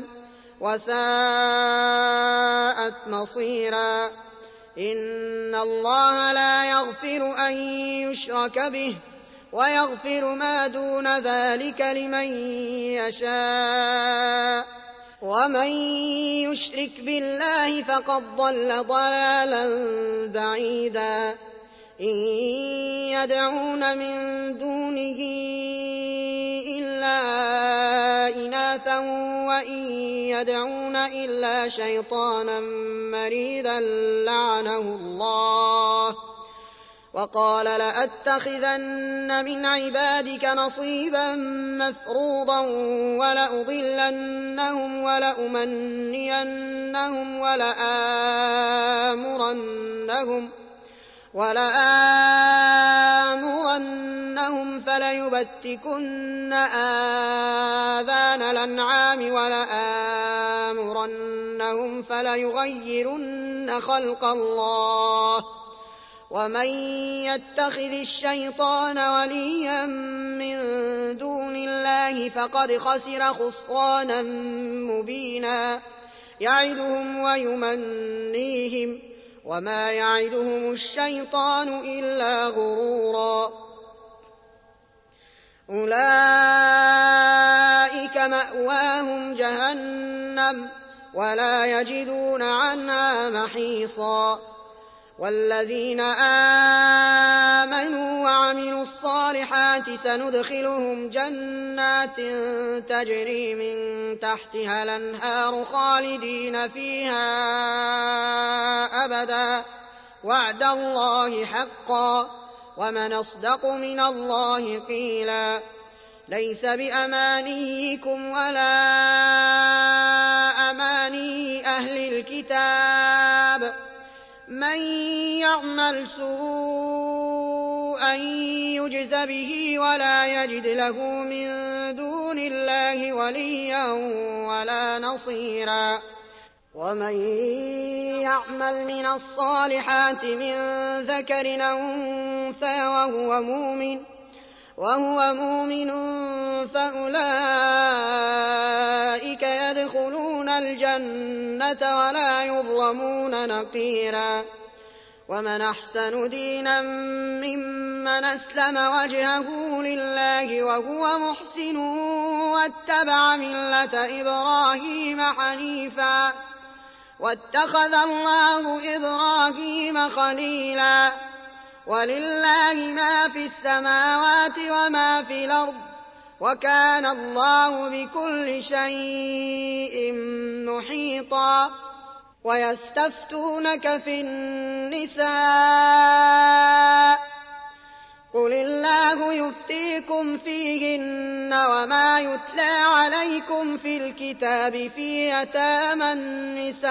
وساءت مصيرا إن الله لا يغفر أن يشرك به ويغفر ما دون ذلك لمن يشاء ومن يشرك بالله فقد ضل ضلالا بعيدا إن يدعون من دونه إلا إناثا وإن يدعون إلا شيطانا مريدا لعنه الله وقال لأتخذن من عبادك نصيبا مفروضا ولأضلنهم ولأمنينهم ولآمرنهم ولآمرنهم فليبتكن آذان الأنعام ولآمرنهم فليغيرن خلق الله ومن يتخذ الشيطان وليا من دون الله فقد خسر خسرانا مبينا يعدهم ويمنيهم وما يعدهم الشيطان إلا غرورا أولئك مأواهم جهنم ولا يجدون عنها محيصا والذين آمنوا وعملوا الصالحات سندخلهم جنات تجري من تحتها الأنهار خالدين فيها أبدا وعد الله حقا ومن أصدق من الله قيلا ليس بأمانيكم ولا أماني أهل الكتاب من يعمل سوءا يجز به ولا يجد له من دون الله وليا ولا نصيرا ومن يعمل من الصالحات من ذكر أو أنثى وهو مؤمن وهو مؤمن فأولئك يدخلون الجنة ولا يظلمون نقيرا ومن أحسن دينا ممن أسلم وجهه لله وهو محسن واتبع ملة إبراهيم حنيفا واتخذ الله إبراهيم خليلا ولله ما في السماوات وما في الأرض وكان الله بكل شيء محيطا ويستفتونك في النساء قل الله يفتيكم فيهن وما يتلى عليكم في الكتاب في يتامى النساء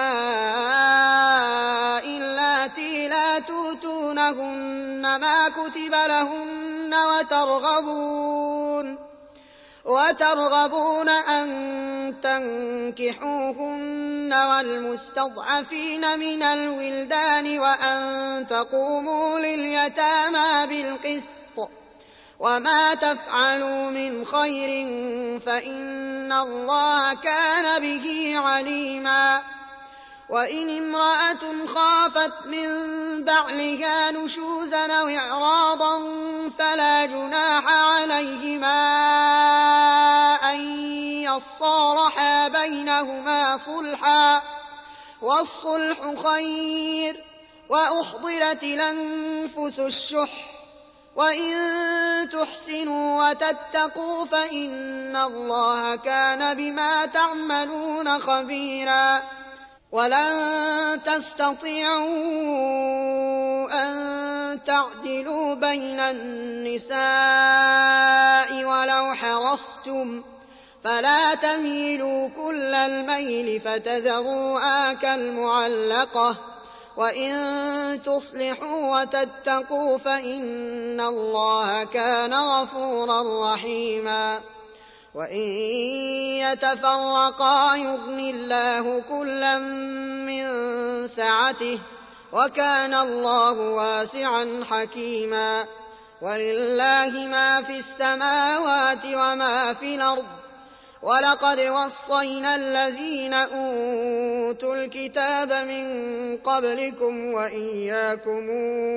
اللاتي لا تؤتونهن ما كتب لهن وترغبون وترغبون أن تنكحوهن والمستضعفين من الولدان وأن تقوموا لليتامى بالقسط وما تفعلوا من خير فإن الله كان به عليما وإن امرأة خافت من بعلها نشوزا أو إعراضا فلا جناح عليهما أن يصالحا بينهما صلحا والصلح خير وأحضرت الأنفس الشح وإن تحسنوا وتتقوا فإن الله كان بما تعملون خبيرا ولن تستطيعوا أن تعدلوا بين النساء ولو حرصتم فلا تميلوا كل الميل فتذروها كالمعلقة وإن تصلحوا وتتقوا فإن الله كان غفورا رحيما وإن يتفرقا يغن الله كلا من سعته وكان الله واسعا حكيما ولله ما في السماوات وما في الأرض ولقد وصينا الذين أوتوا الكتاب من قبلكم وإياكم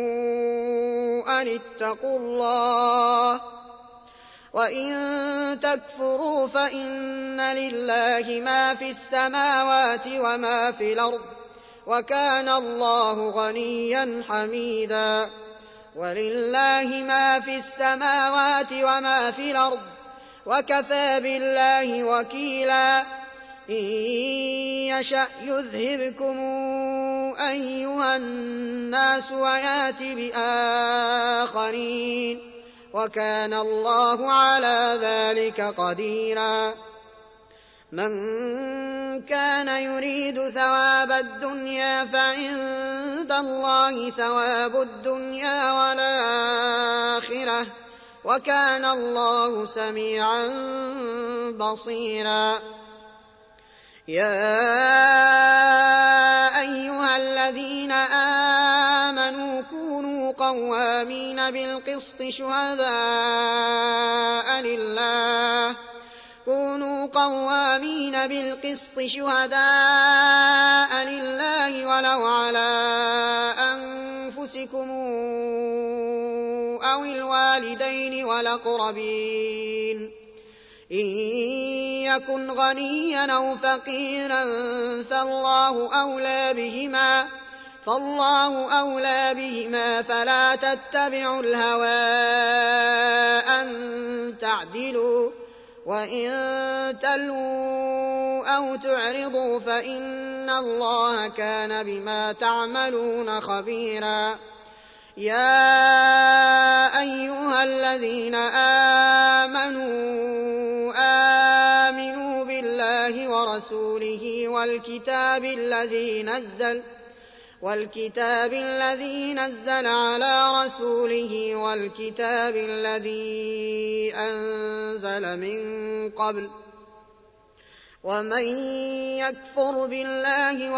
أن اتقوا الله وإن تكفروا فإن لله ما في السماوات وما في الأرض وكان الله غنيا حميدا ولله ما في السماوات وما في الأرض وكفى بالله وكيلا إن يشأ يذهبكم أيها الناس ويات بآخرين وكان الله على ذلك قديرا من كان يريد ثواب الدنيا فعند الله ثواب الدنيا والآخرة وكان الله سميعا بصيرا يا أيها الذين آمنوا كونوا قوامين بالقسط شهداء لله كونوا قوامين بالقسط شهداء لله ولو على أنفسكم أو الوالدين والأقربين إن يكن غنيا أو فقيرا فالله أولى بهما فالله أولى بهما فلا تتبعوا الهوى أن تعدلوا وإن تلووا أو تعرضوا فإن الله كان بما تعملون خبيرا يا أيها الذين آمنوا آمنوا بالله ورسوله والكتاب الذي نزل والكتاب الذي نزل على رسوله والكتاب الذي أنزل من قبل ومن يكفر بالله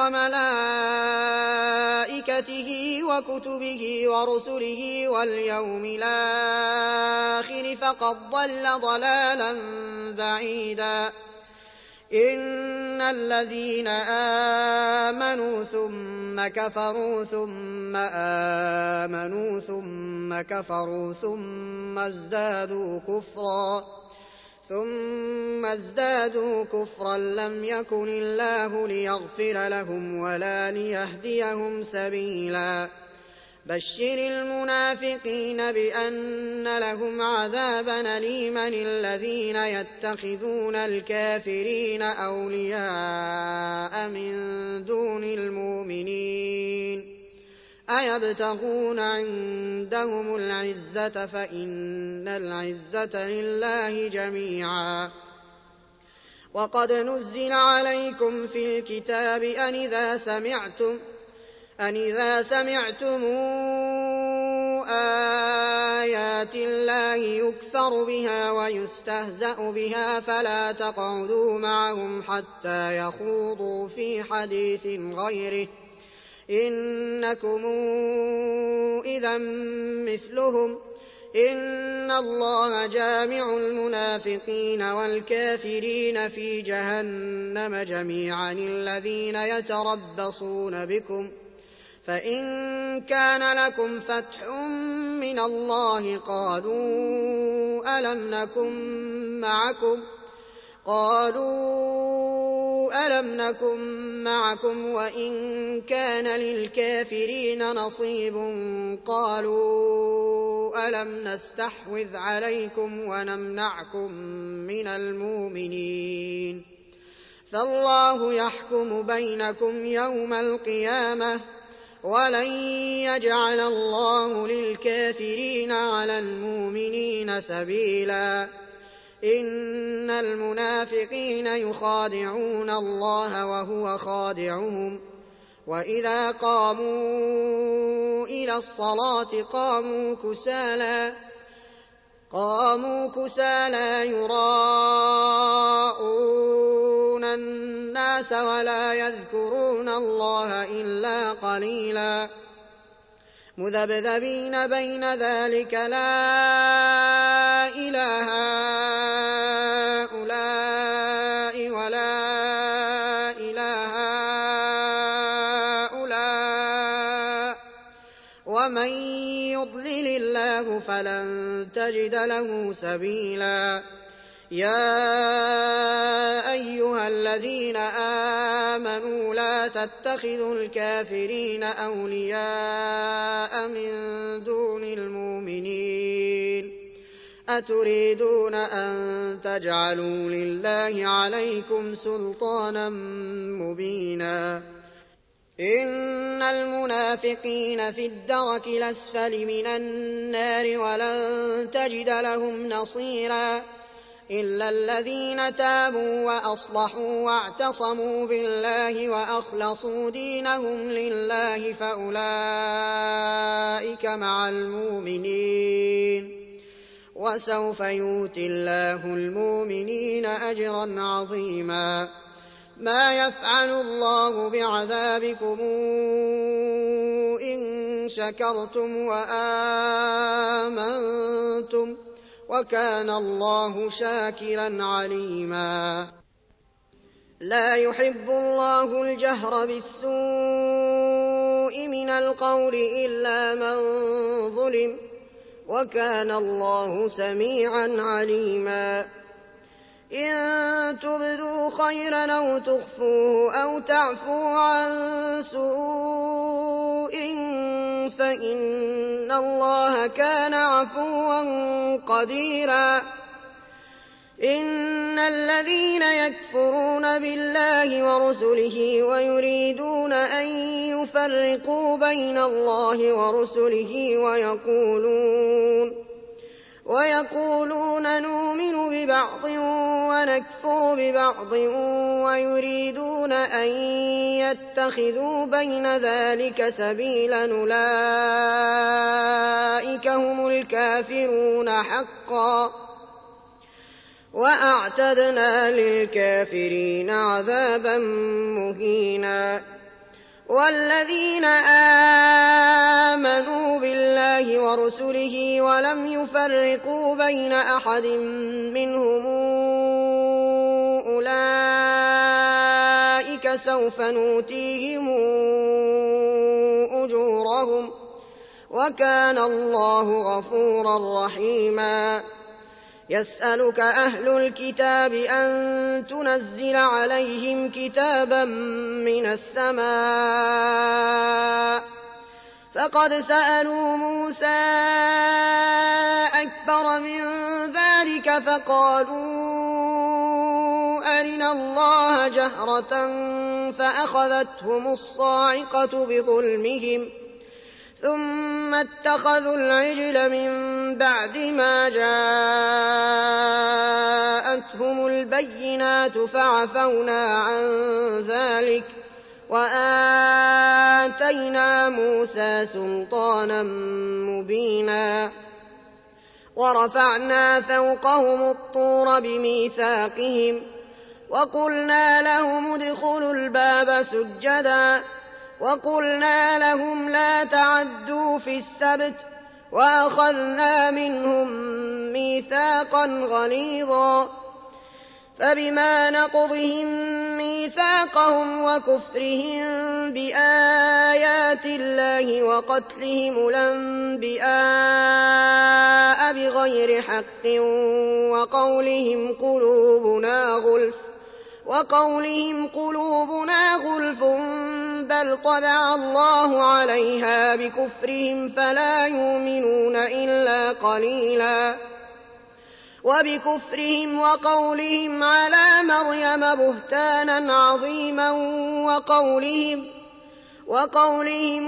وملائكته وكتبه ورسله واليوم الآخر فقد ضل ضلالا بعيدا إن الذين آمنوا ثم كفروا ثم آمنوا ثم كفروا ثم ازدادوا كفرا ثم ازدادوا كفرا لم يكن الله ليغفر لهم ولا ليهديهم سبيلا بشر المنافقين بأن لهم عذابا أليما الذين يتخذون الكافرين أولياء من دون المؤمنين أيبتغون عندهم العزة فإن العزة لله جميعا وقد نزل عليكم في الكتاب أن إذا سمعتم أن إذا سمعتم آيات الله يكفر بها ويستهزأ بها فلا تقعدوا معهم حتى يخوضوا في حديث غيره إنكم إذا مثلهم إن الله جامع المنافقين والكافرين في جهنم جميعا الذين يتربصون بكم فإن كان لكم فتح من الله قالوا ألم نكن معكم قالوا ألم نكن معكم وإن كان للكافرين نصيب قالوا ألم نستحوذ عليكم ونمنعكم من المؤمنين فالله يحكم بينكم يوم القيامة ولن يجعل الله للكافرين على المؤمنين سبيلا إن المنافقين يخادعون الله وهو خادعهم وإذا قاموا إلى الصلاة قاموا كسالى قاموا كسالى يراءون الناس ولا يذكرون الله إلا قليلا مذبذبين بين ذلك لا إله هؤلاء ولا إله هؤلاء ومن يضلل الله فلن تجد له سبيلا يا أيها الذين آمنوا لا تتخذوا الكافرين أولياء من دون المؤمنين أتريدون أن تجعلوا لله عليكم سلطانا مبينا إن المنافقين في الدرك الأسفل من النار ولن تجد لهم نصيرا إلا الذين تابوا وأصلحوا واعتصموا بالله وأخلصوا دينهم لله فأولئك مع المؤمنين وسوف يؤتي الله المؤمنين أجرا عظيما ما يفعل الله بعذابكم إن شكرتم وآمنتم وكان الله شاكرا عليما لا يحب الله الجهر بالسوء من القول إلا من ظلم وكان الله سميعا عليما إن تبدوا خيرا أو تخفوه أو تعفوا عن سوء فإن الله كان عفوا قديرا إن الذين يكفرون بالله ورسله ويريدون أن يفرقوا بين الله ورسله ويقولون ويقولون نؤمن ببعض ونكفر ببعض ويريدون أن يتخذوا بين ذلك سبيلا أولئك هم الكافرون حقا وأعتدنا للكافرين عذابا مهينا والذين آمنوا بالله ورسله ولم يفرقوا بين أحد منهم أولئك سوف نؤتيهم أجورهم وكان الله غفورا رحيما يسألك أهل الكتاب أن تنزل عليهم كتابا من السماء فقد سألوا موسى أكبر من ذلك فقالوا أرنا الله جهرة فأخذتهم الصاعقة بظلمهم ثم اتخذوا العجل من بعد ما جاءتهم البينات فعفونا عن ذلك وآتينا موسى سلطانا مبينا ورفعنا فوقهم الطور بميثاقهم وقلنا لهم ادخلوا الباب سجدا وقلنا لهم لا تعدوا في السبت وأخذنا منهم ميثاقا غليظا فبما نقضهم ميثاقهم وكفرهم بآيات الله وقتلهم الأنبياء بغير حق وقولهم قلوبنا غلف وقولهم قلوبنا غلف بل طبع الله عليها بكفرهم فلا يؤمنون إلا قليلا وبكفرهم وقولهم على مريم بهتانا عظيما وقولهم وقولهم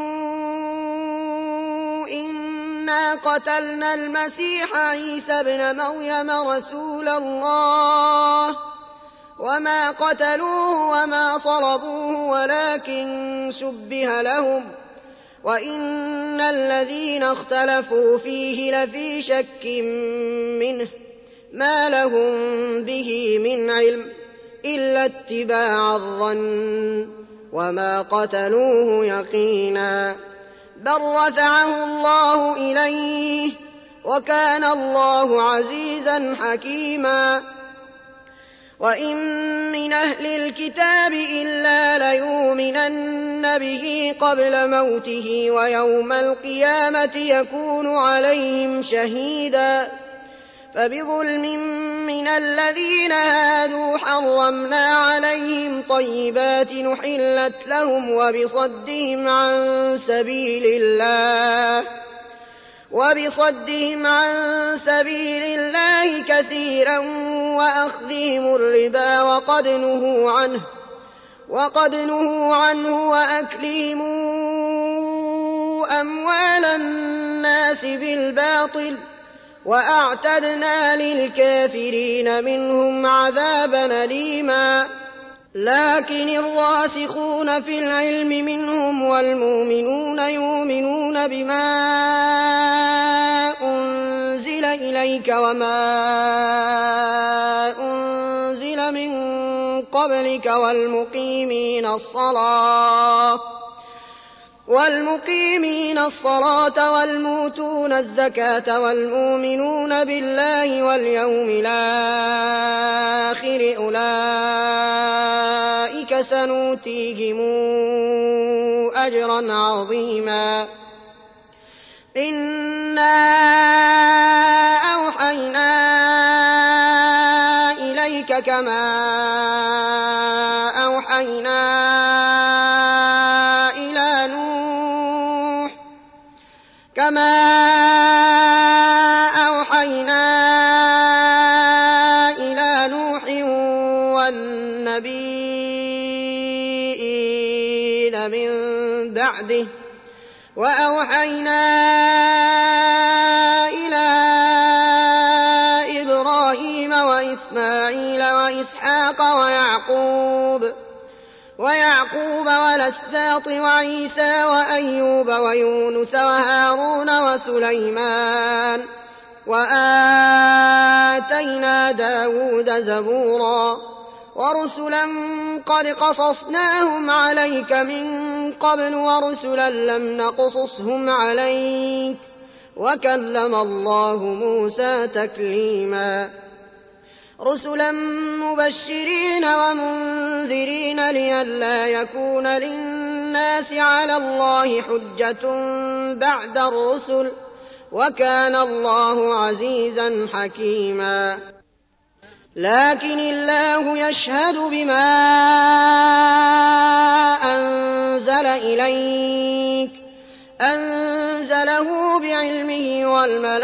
إنا قتلنا المسيح عيسى ابن مريم رسول الله وما قتلوه وما صلبوه ولكن شبه لهم وإن الذين اختلفوا فيه لفي شك منه ما لهم به من علم إلا اتباع الظن وما قتلوه يقينا بل رفعه الله إليه وكان الله عزيزا حكيما وإن من أهل الكتاب إلا ليؤمنن به قبل موته ويوم القيامة يكون عليهم شهيدا فبظلم من الذين هادوا حرمنا عليهم طيبات نحلت لهم وبصدهم عن سبيل الله وبصدهم عن سبيل الله كثيرا وأخذهم الربا وقد نهوا عنه وقد نهوا عنه وأكلهم أموال الناس بالباطل وأعتدنا للكافرين منهم عذابا أليما لكن الراسخون في العلم منهم والمؤمنون يؤمنون بما أنزل إليك وما أنزل من قبلك والمقيمين الصلاة والمقيمين الصلاة والمؤتون الزكاة والمؤمنون بالله واليوم الآخر أولئك سنؤتيهم أجرا عظيما إنا أوحينا إليك كما أوحينا كما أوحينا إلى نوح والنبيين من بعده وأوحينا إلى إبراهيم وإسماعيل وإسحاق ويعقوب ويعقوب والأسباط وعيسى وأيوب ويونس وهارون وسليمان وآتينا داود زبورا ورسلا قد قصصناهم عليك من قبل ورسلا لم نقصصهم عليك وكلم الله موسى تكليما رسلا مبشرين ومنذرين لئلا يكون للناس على الله حجة بعد الرسل وكان الله عزيزا حكيما لكن الله يشهد بما أنزل إليك أنزله بعلمه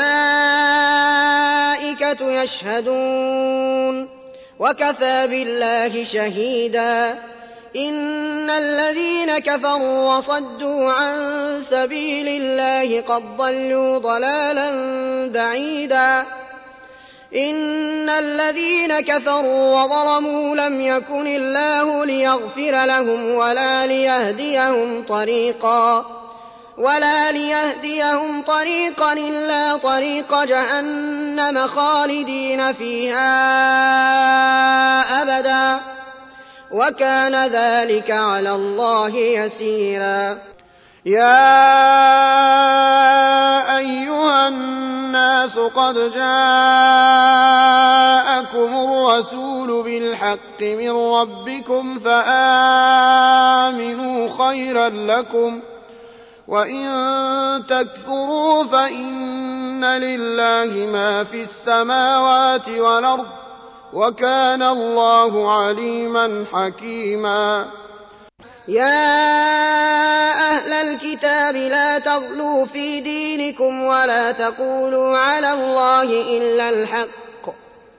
والملائكة يشهدون وكفى بالله شهيدا إن الذين كفروا وصدوا عن سبيل الله قد ضلوا ضلالا بعيدا إن الذين كفروا وظلموا لم يكن الله ليغفر لهم ولا ليهديهم طريقا ولا ليهديهم طريقا إلا طريق جهنم خالدين فيها أبدا وكان ذلك على الله يسيرا يا أيها الناس قد جاءكم الرسول بالحق من ربكم فآمنوا خيرا لكم وإن تكفروا فإن لله ما في السماوات والأرض وكان الله عليما حكيما يا أهل الكتاب لا تغلوا في دينكم ولا تقولوا على الله إلا الحق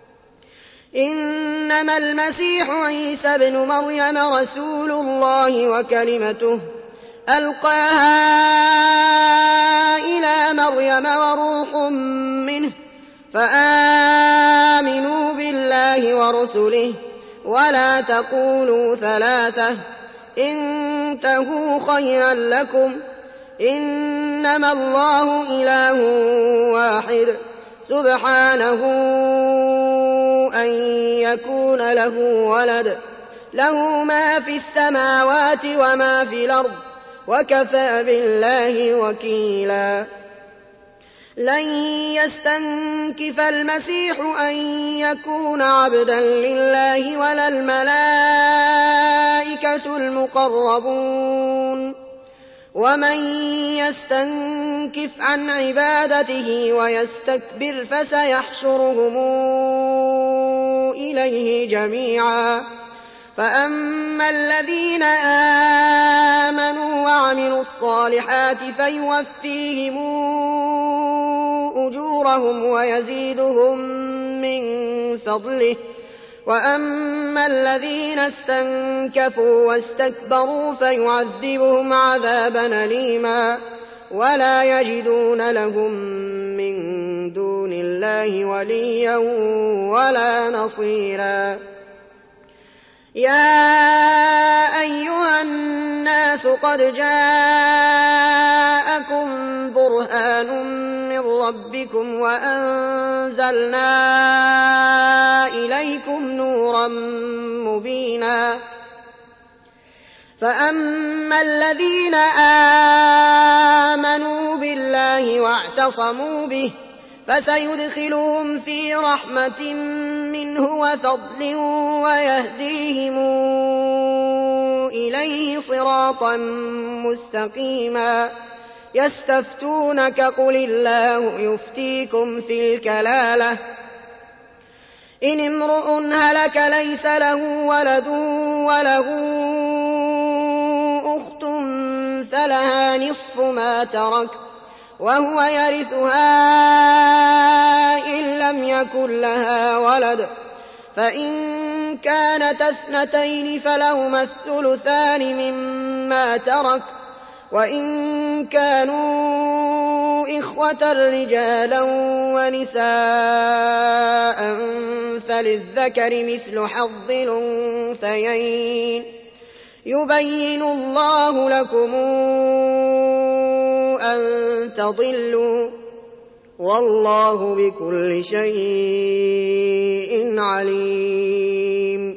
إنما المسيح عيسى ابن مريم رسول الله وكلمته ألقاها إلى مريم وروح منه فآمنوا بالله ورسله ولا تقولوا ثلاثة انتهوا خيرا لكم إنما الله إله واحد سبحانه أن يكون له ولد له ما في السماوات وما في الأرض وكفى بالله وكيلا لن يستنكف المسيح أن يكون عبدا لله ولا الملائكة المقربون ومن يستنكف عن عبادته ويستكبر فسيحشرهم إليه جميعا فأما الذين آمنوا وعملوا الصالحات فيوفيهم أجورهم ويزيدهم من فضله وأما الذين استنكفوا واستكبروا فيعذبهم عذابا أليما ولا يجدون لهم من دون الله وليا ولا نصيرا يا أيها الناس قد جاءكم برهان من ربكم وأنزلنا إليكم نورا مبينا فأما الذين آمنوا بالله واعتصموا به فسيدخلهم في رحمة منه وفضل ويهديهم إليه صراطا مستقيما يستفتونك قل الله يفتيكم في الكلالة إن امرؤ هلك ليس له ولد وله أخت فلها نصف ما ترك وهو يرثها إن لم يكن لها ولد فإن كانت اثنتين فلهما الثلثان مما ترك وإن كانوا إخوة رجالا ونساء فللذكر مثل حظ الأنثيين يبين الله لكم أن تضلوا والله بكل شيء عليم